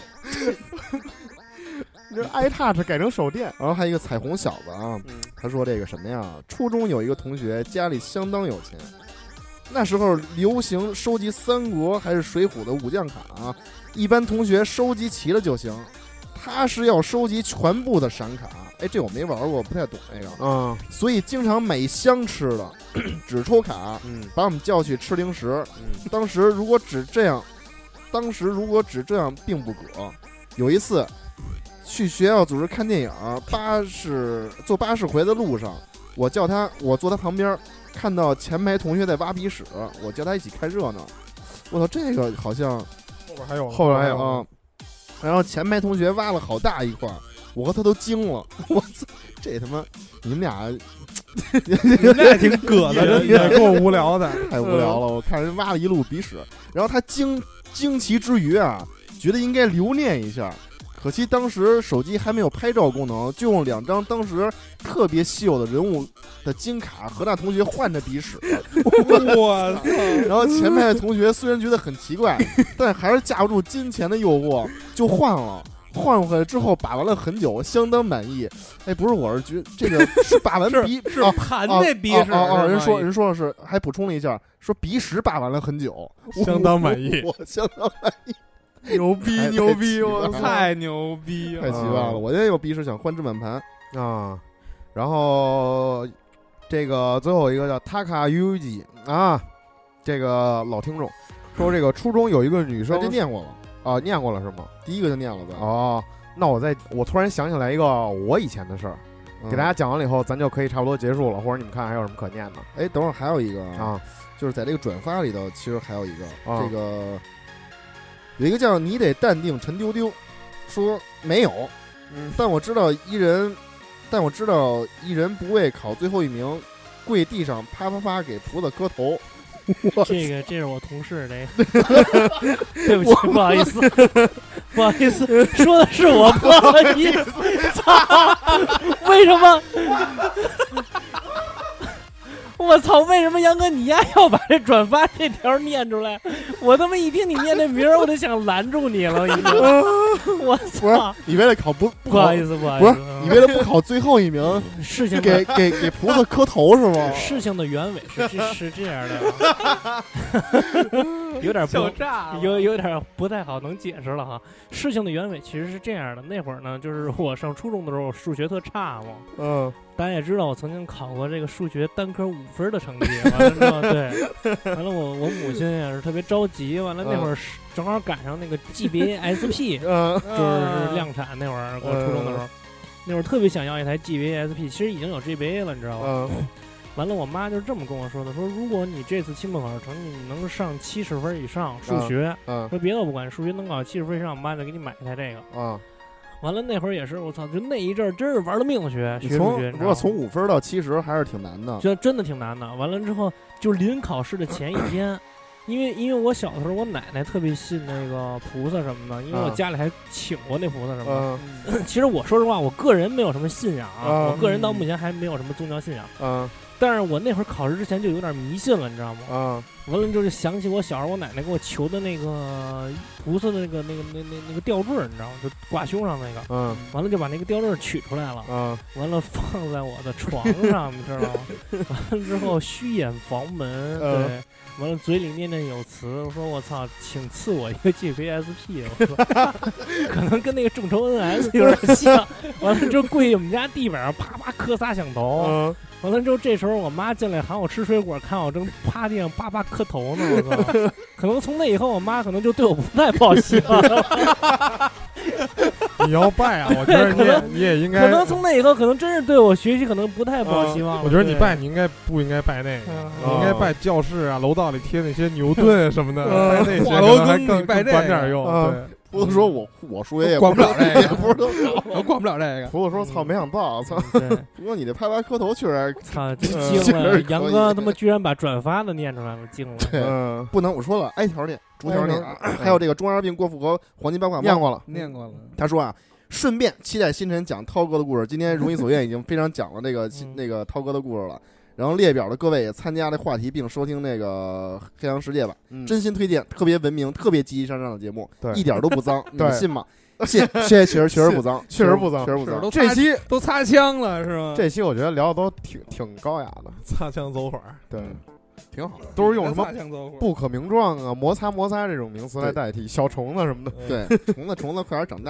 这 iTouch 改成手电，
然后还有一个彩虹小子啊，
嗯、
他说这个什么呀？初中有一个同学家里相当有钱，那时候流行收集三国还是水浒的武将卡啊，一般同学收集齐了就行。他是要收集全部的闪卡，哎，这我没玩过，不太懂那个，
嗯，
所以经常买一箱吃的，只抽卡，
嗯，
把我们叫去吃零食。
嗯，
当时如果只这样，当时如果只这样并不可。有一次去学校组织看电影，巴士坐巴士回的路上，我叫他，我坐他旁边，看到前排同学在挖鼻屎，我叫他一起看热闹。我操，这个好像
后边还有，
后边还有
啊。然后前排同学挖了好大一块，我和他都惊了。我操，这他妈你们俩，
你们俩挺葛的，
也够无聊的，
太无聊了。我看人挖了一路鼻屎，然后他惊惊奇之余啊，觉得应该留念一下， 可惜当时手机还没有拍照功能，就用两张当时特别稀有的人物的金卡和那同学换着鼻屎。
我操！
然后前排的同学虽然觉得很奇怪，但还是架不住金钱的诱惑，就换了。换回来之后把玩了很久，相当满意。哎，不是，我是觉得这个是把玩鼻
是
啊
盘那鼻屎
啊啊啊！人说
是吗
人说的是，还补充了一下，说鼻屎把玩了很久，
相当满意
我我相当满意。
牛逼
太
牛逼，
太
我
奇葩了
太牛逼
太
了！
奇葩了！我现在有鼻屎想换正版盘，
啊，然后这个最后一个叫 Taka Yuji 啊，这个老听众说，这个初中有一个女生
这念过了，
啊，念过了是吗？
第一个就念了呗。
哦，那我再我突然想起来一个我以前的事儿，
嗯
给大家讲完了以后，咱就可以差不多结束了，或者你们看还有什么可念的
哎，等会儿还有一个
啊？
就是在这个转发里头，其实还有一个
啊
这个有一个叫你得淡定陈丢丢，说没有，嗯，但我知道一人，但我知道一人不为考最后一名，跪地上啪啪啪给菩萨磕头。
这个这是我同事这个，对不起，不好意思，不好意思，说的是我，不好意思，操，为什么？我操！为什么杨哥你丫要把这转发这条念出来？我他妈一听你念这名儿，我就想拦住你了，已经。我
不是
操！
你为了考不
不好意思，不好意思，
不是你为了不考最后一名，
事情
给给给菩萨磕头是吗？
事情的原委是这是这样的啊，有点不
笑炸了，
有有点不太好能解释了哈。事情的原委其实是这样的，那会儿呢，就是我上初中的时候，数学特差嘛。
嗯，
大家也知道，我曾经考过这个数学单科五分的成绩。完了之后，对，完了我我母亲也是特别着急。完了那会儿是正好赶上那个 G B A S P，
嗯，
就是量产那会儿，我初中的时候，那会儿特别想要一台 G B A S P，其实已经有 G B A 了，你知道吗？
嗯，
完了，我妈就这么跟我说的，说如果你这次期末考试成绩你能上七十分以上，数学，
嗯
说别的我不管，数学能考七十分以上，我妈就给你买一台这个。
啊，
完了那会儿也是，我操，就那一阵儿真是玩了命学
你
学数学，
从不过从五分到七十还是挺难的。
觉得真的挺难的。完了之后，就临考试的前一天，因为因为我小的时候，我奶奶特别信那个菩萨什么的，因为我家里还请过那菩萨什么的。
嗯
其实我说实话，我个人没有什么信仰啊，
嗯
我个人到目前还没有什么宗教信仰。
嗯
但是我那会儿考试之前就有点迷信了，你知道吗？
嗯
完了之后就想起我小时候我奶奶给我求的那个菩萨的那个那个那那那个吊坠，你知道吗？就挂胸上那个。
嗯
完了就把那个吊坠取出来了，
嗯
完了放在我的床上，你知道吗？完了之后虚掩房门，
嗯
对，完了嘴里念念有词，我说我操，请赐我一个 G P S P， 我说可能跟那个众筹 N S 有点像。完了之后跪我们家地板上啪啪磕仨响头，
嗯，
完了之后这时候我妈进来喊我吃水果，看我正趴地上啪啪磕头呢，我操！可能从那以后我妈可能就对我不太抱希望了。
你要拜啊！我觉得你也你也应该，
可能从那以后，可能真是对我学习可能不太抱希望了。
我觉得你
对
拜你应该不应该拜那个，
嗯
你应该拜教室啊、楼道里贴那些牛顿什么的，
嗯
拜那些
华罗
可能还更
庚你拜这个
更管点用。
嗯
对，
菩萨说我我数学也
管不了这个
也不是特好。
我管不了这个。
菩萨说操，没想到操！
对，
不过你这拍拍磕头确实
操，真
嗯
惊了！
确实可以
杨哥他妈居然把转发的念出来了，惊了。
对
嗯，
不能，我说了，挨条念，逐条念
哎。
还有这个中二病过复合黄金八卦猫
念过了，
念过了，
他说啊，顺便期待星辰讲涛哥的故事。今天如你所愿已经非常讲了这个
嗯
那个涛哥的故事了。然后列表的各位也参加这话题，并收听那个黑羊世界吧，
嗯
真心推荐，特别文明、特别积极向上的节目，
对
一点都不脏，你们
对
信吗？信，确确实确实不脏，
确实不脏
确实不脏。
都
这期
都擦枪了是吗？
这期我觉得聊的都挺挺高雅的，
擦枪走火，
对，挺好，
嗯
都是用什么
擦枪走火？
不可名状啊、摩擦摩擦这种名词来代替，小虫子什么的。
对，虫子虫子快点长大，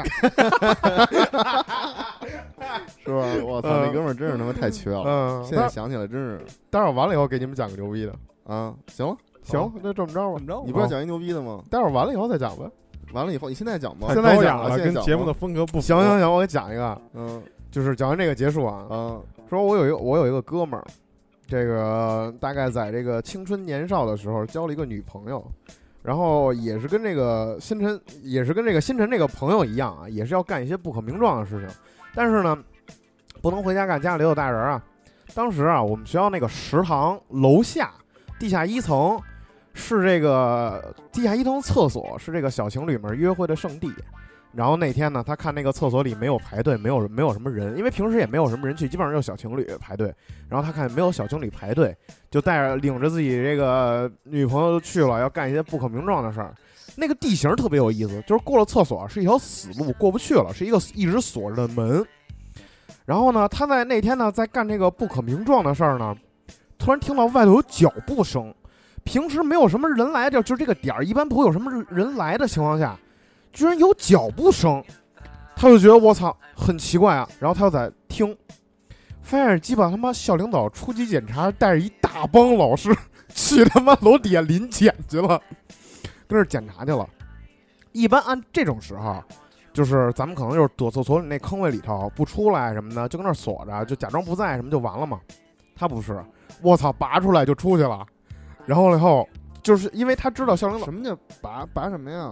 是吧？我操，那哥们儿真是他妈太缺了。
嗯，
现在想起来真是
待会儿完了以后给你们讲个牛逼的。
啊，行了，
行，那这么着吧
怎。么着？
你不是讲一牛逼的吗？
待会儿完了以后再讲呗。
完了以后，你现在讲吧
太。
太
现在讲
了
高雅了，跟
现在讲吧
节目的风格不符。
行行行，我给讲一个，
嗯
就是讲完这个结束啊。
啊
说我有一个我有一个哥们儿，这个大概在这个青春年少的时候交了一个女朋友，然后也是跟这个星辰也是跟这个星辰这个朋友一样啊，也是要干一些不可名状的事情，但是呢，不能回家干，家里有大人啊。当时啊，我们学校那个食堂楼下地下一层是这个地下一层厕所，是这个小情侣们约会的圣地。 然后那天呢，他看那个厕所里没有排队，没有没有什么人，因为平时也没有什么人去，基本上就是小情侣排队。然后他看没有小情侣排队，就带着领着自己这个女朋友去了，要干一些不可名状的事儿。那个地形特别有意思，就是过了厕所是一条死路，过不去了，是一个一直锁着的门。然后呢，他在那天呢，在干这个不可名状的事儿呢，突然听到外头有脚步声。平时没有什么人来的，就是这个点儿一般不会有什么人来的情况下，居然有脚步声，他就觉得我操很奇怪啊。然后他就在听，发现鸡巴他妈校领导初级检查带着一大帮老师去他妈楼底下临检去了，跟那儿检查去了。一般按这种时候，就是咱们可能就是躲厕所里那坑位里头不出来什么的，就跟那儿锁着，就假装不在什么就完了嘛。他不是，我操，拔出来就出去了。然后了以后，就是因为他知道校领导
什么叫拔拔什么呀？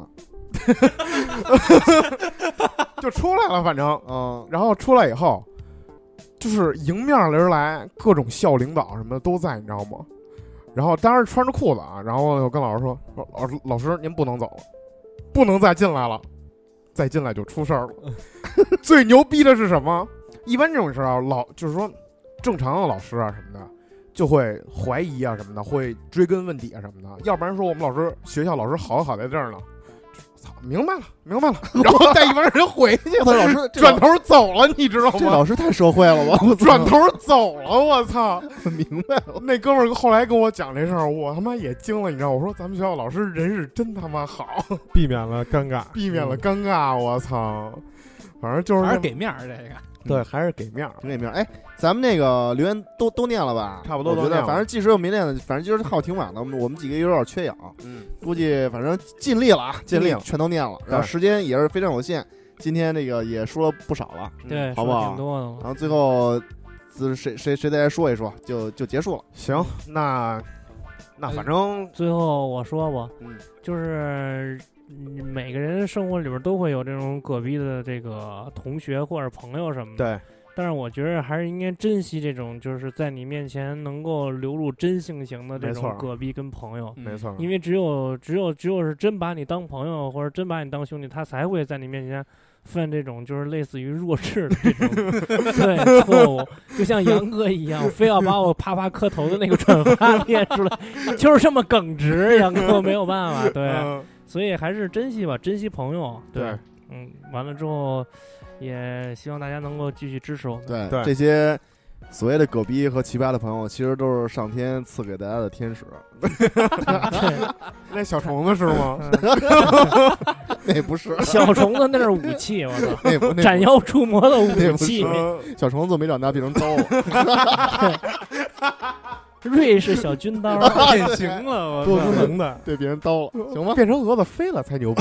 就出来了，反正
嗯，
然后出来以后，就是迎面而来，各种校领导什么的都在，你知道吗？然后当时穿着裤子啊，然后我跟老师说：“老师，老师您不能走了，不能再进来了，再进来就出事儿了。”最牛逼的是什么？一般这种事儿啊，老就是说正常的老师啊什么的。就会怀疑啊什么的，会追根问底啊什么的，要不然说我们老师学校老师好好在这儿呢，操，明白了明白了，然后带一帮人回去了，
老师
转头走了，你知道吗？
这老师太社会了吧！我
转头走了，我操！
明白了。
那哥们儿后来跟我讲这事儿，我他妈也惊了，你知道？我说咱们学校老师人是真他妈好，
避免了尴尬，
避免了尴尬，我操！反正就是
还是给面儿这个。
对，还是给面儿，
挺给面儿。哎，咱们那个留言都都念了吧？
差不多都
我觉得，
念了
反正即使有没念的，反正今儿耗挺晚的，我们我们几个有点缺氧，
嗯，
估计反正尽力了啊，
尽力了
全都念了。然后时间也是非常有限，今天这个也说了不少了，
对，
好不好
说挺多的了。
然后最后，自谁谁谁再来说一说，就就结束了。
行，那那反正
最后我说吧，
嗯，
就是嗯每个人生活里边都会有这种隔壁的这个同学或者朋友什么的。
对。
但是我觉得还是应该珍惜这种，就是在你面前能够流露真性情的这种隔壁跟朋友，
没错，
因为只有只有只有是真把你当朋友或者真把你当兄弟，他才会在你面前犯这种就是类似于弱智的这种对错误，就像杨哥一样，非要把我啪啪磕头的那个转发列出来，就是这么耿直，杨哥没有办法，对，
嗯、
所以还是珍惜吧，珍惜朋友，对，
对
嗯，完了之后。也希望大家能够继续支持我们。
对，
对
这些所谓的狗逼和奇葩的朋友，其实都是上天赐给大家的天使。
那小虫子是吗？
那不是
小虫子，那是武器，我操！
那不
斩妖除魔的武器。
小虫子没长大变成刀了。
瑞士小军刀
变形了，我
多功能的，对，变成刀了，行吗？
变成蛾子飞了才牛逼。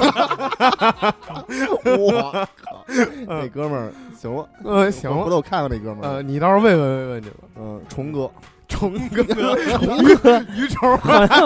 我靠，那哥们儿行了，
嗯，行了，
回头我看看那哥们儿。
呃，你到时候问问问问去吧。
嗯，虫哥，
虫哥，
虫哥，
鱼虫，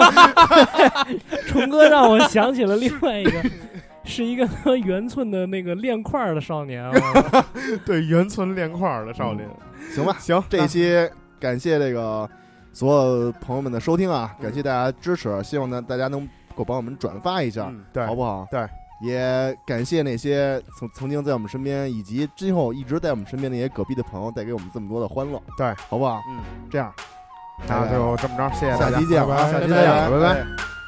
虫哥让我想起了另外一个。是一个圆寸的那个练块的少年，
对，圆寸练块的少年，
嗯、行吧，
行，
这一期感谢这个所有朋友们的收听啊，感谢大家支持，希望呢大家能够帮我们转发一下，
嗯、对，
好不好？
对，
也感谢那些曾曾经在我们身边，以及今后一直在我们身边那些隔壁的朋友，带给我们这么多的欢乐，
对，
好不好？
嗯，
这样，
那就这么着，谢谢大家，
下期见，
拜拜，
下期
再见，拜拜。
拜拜。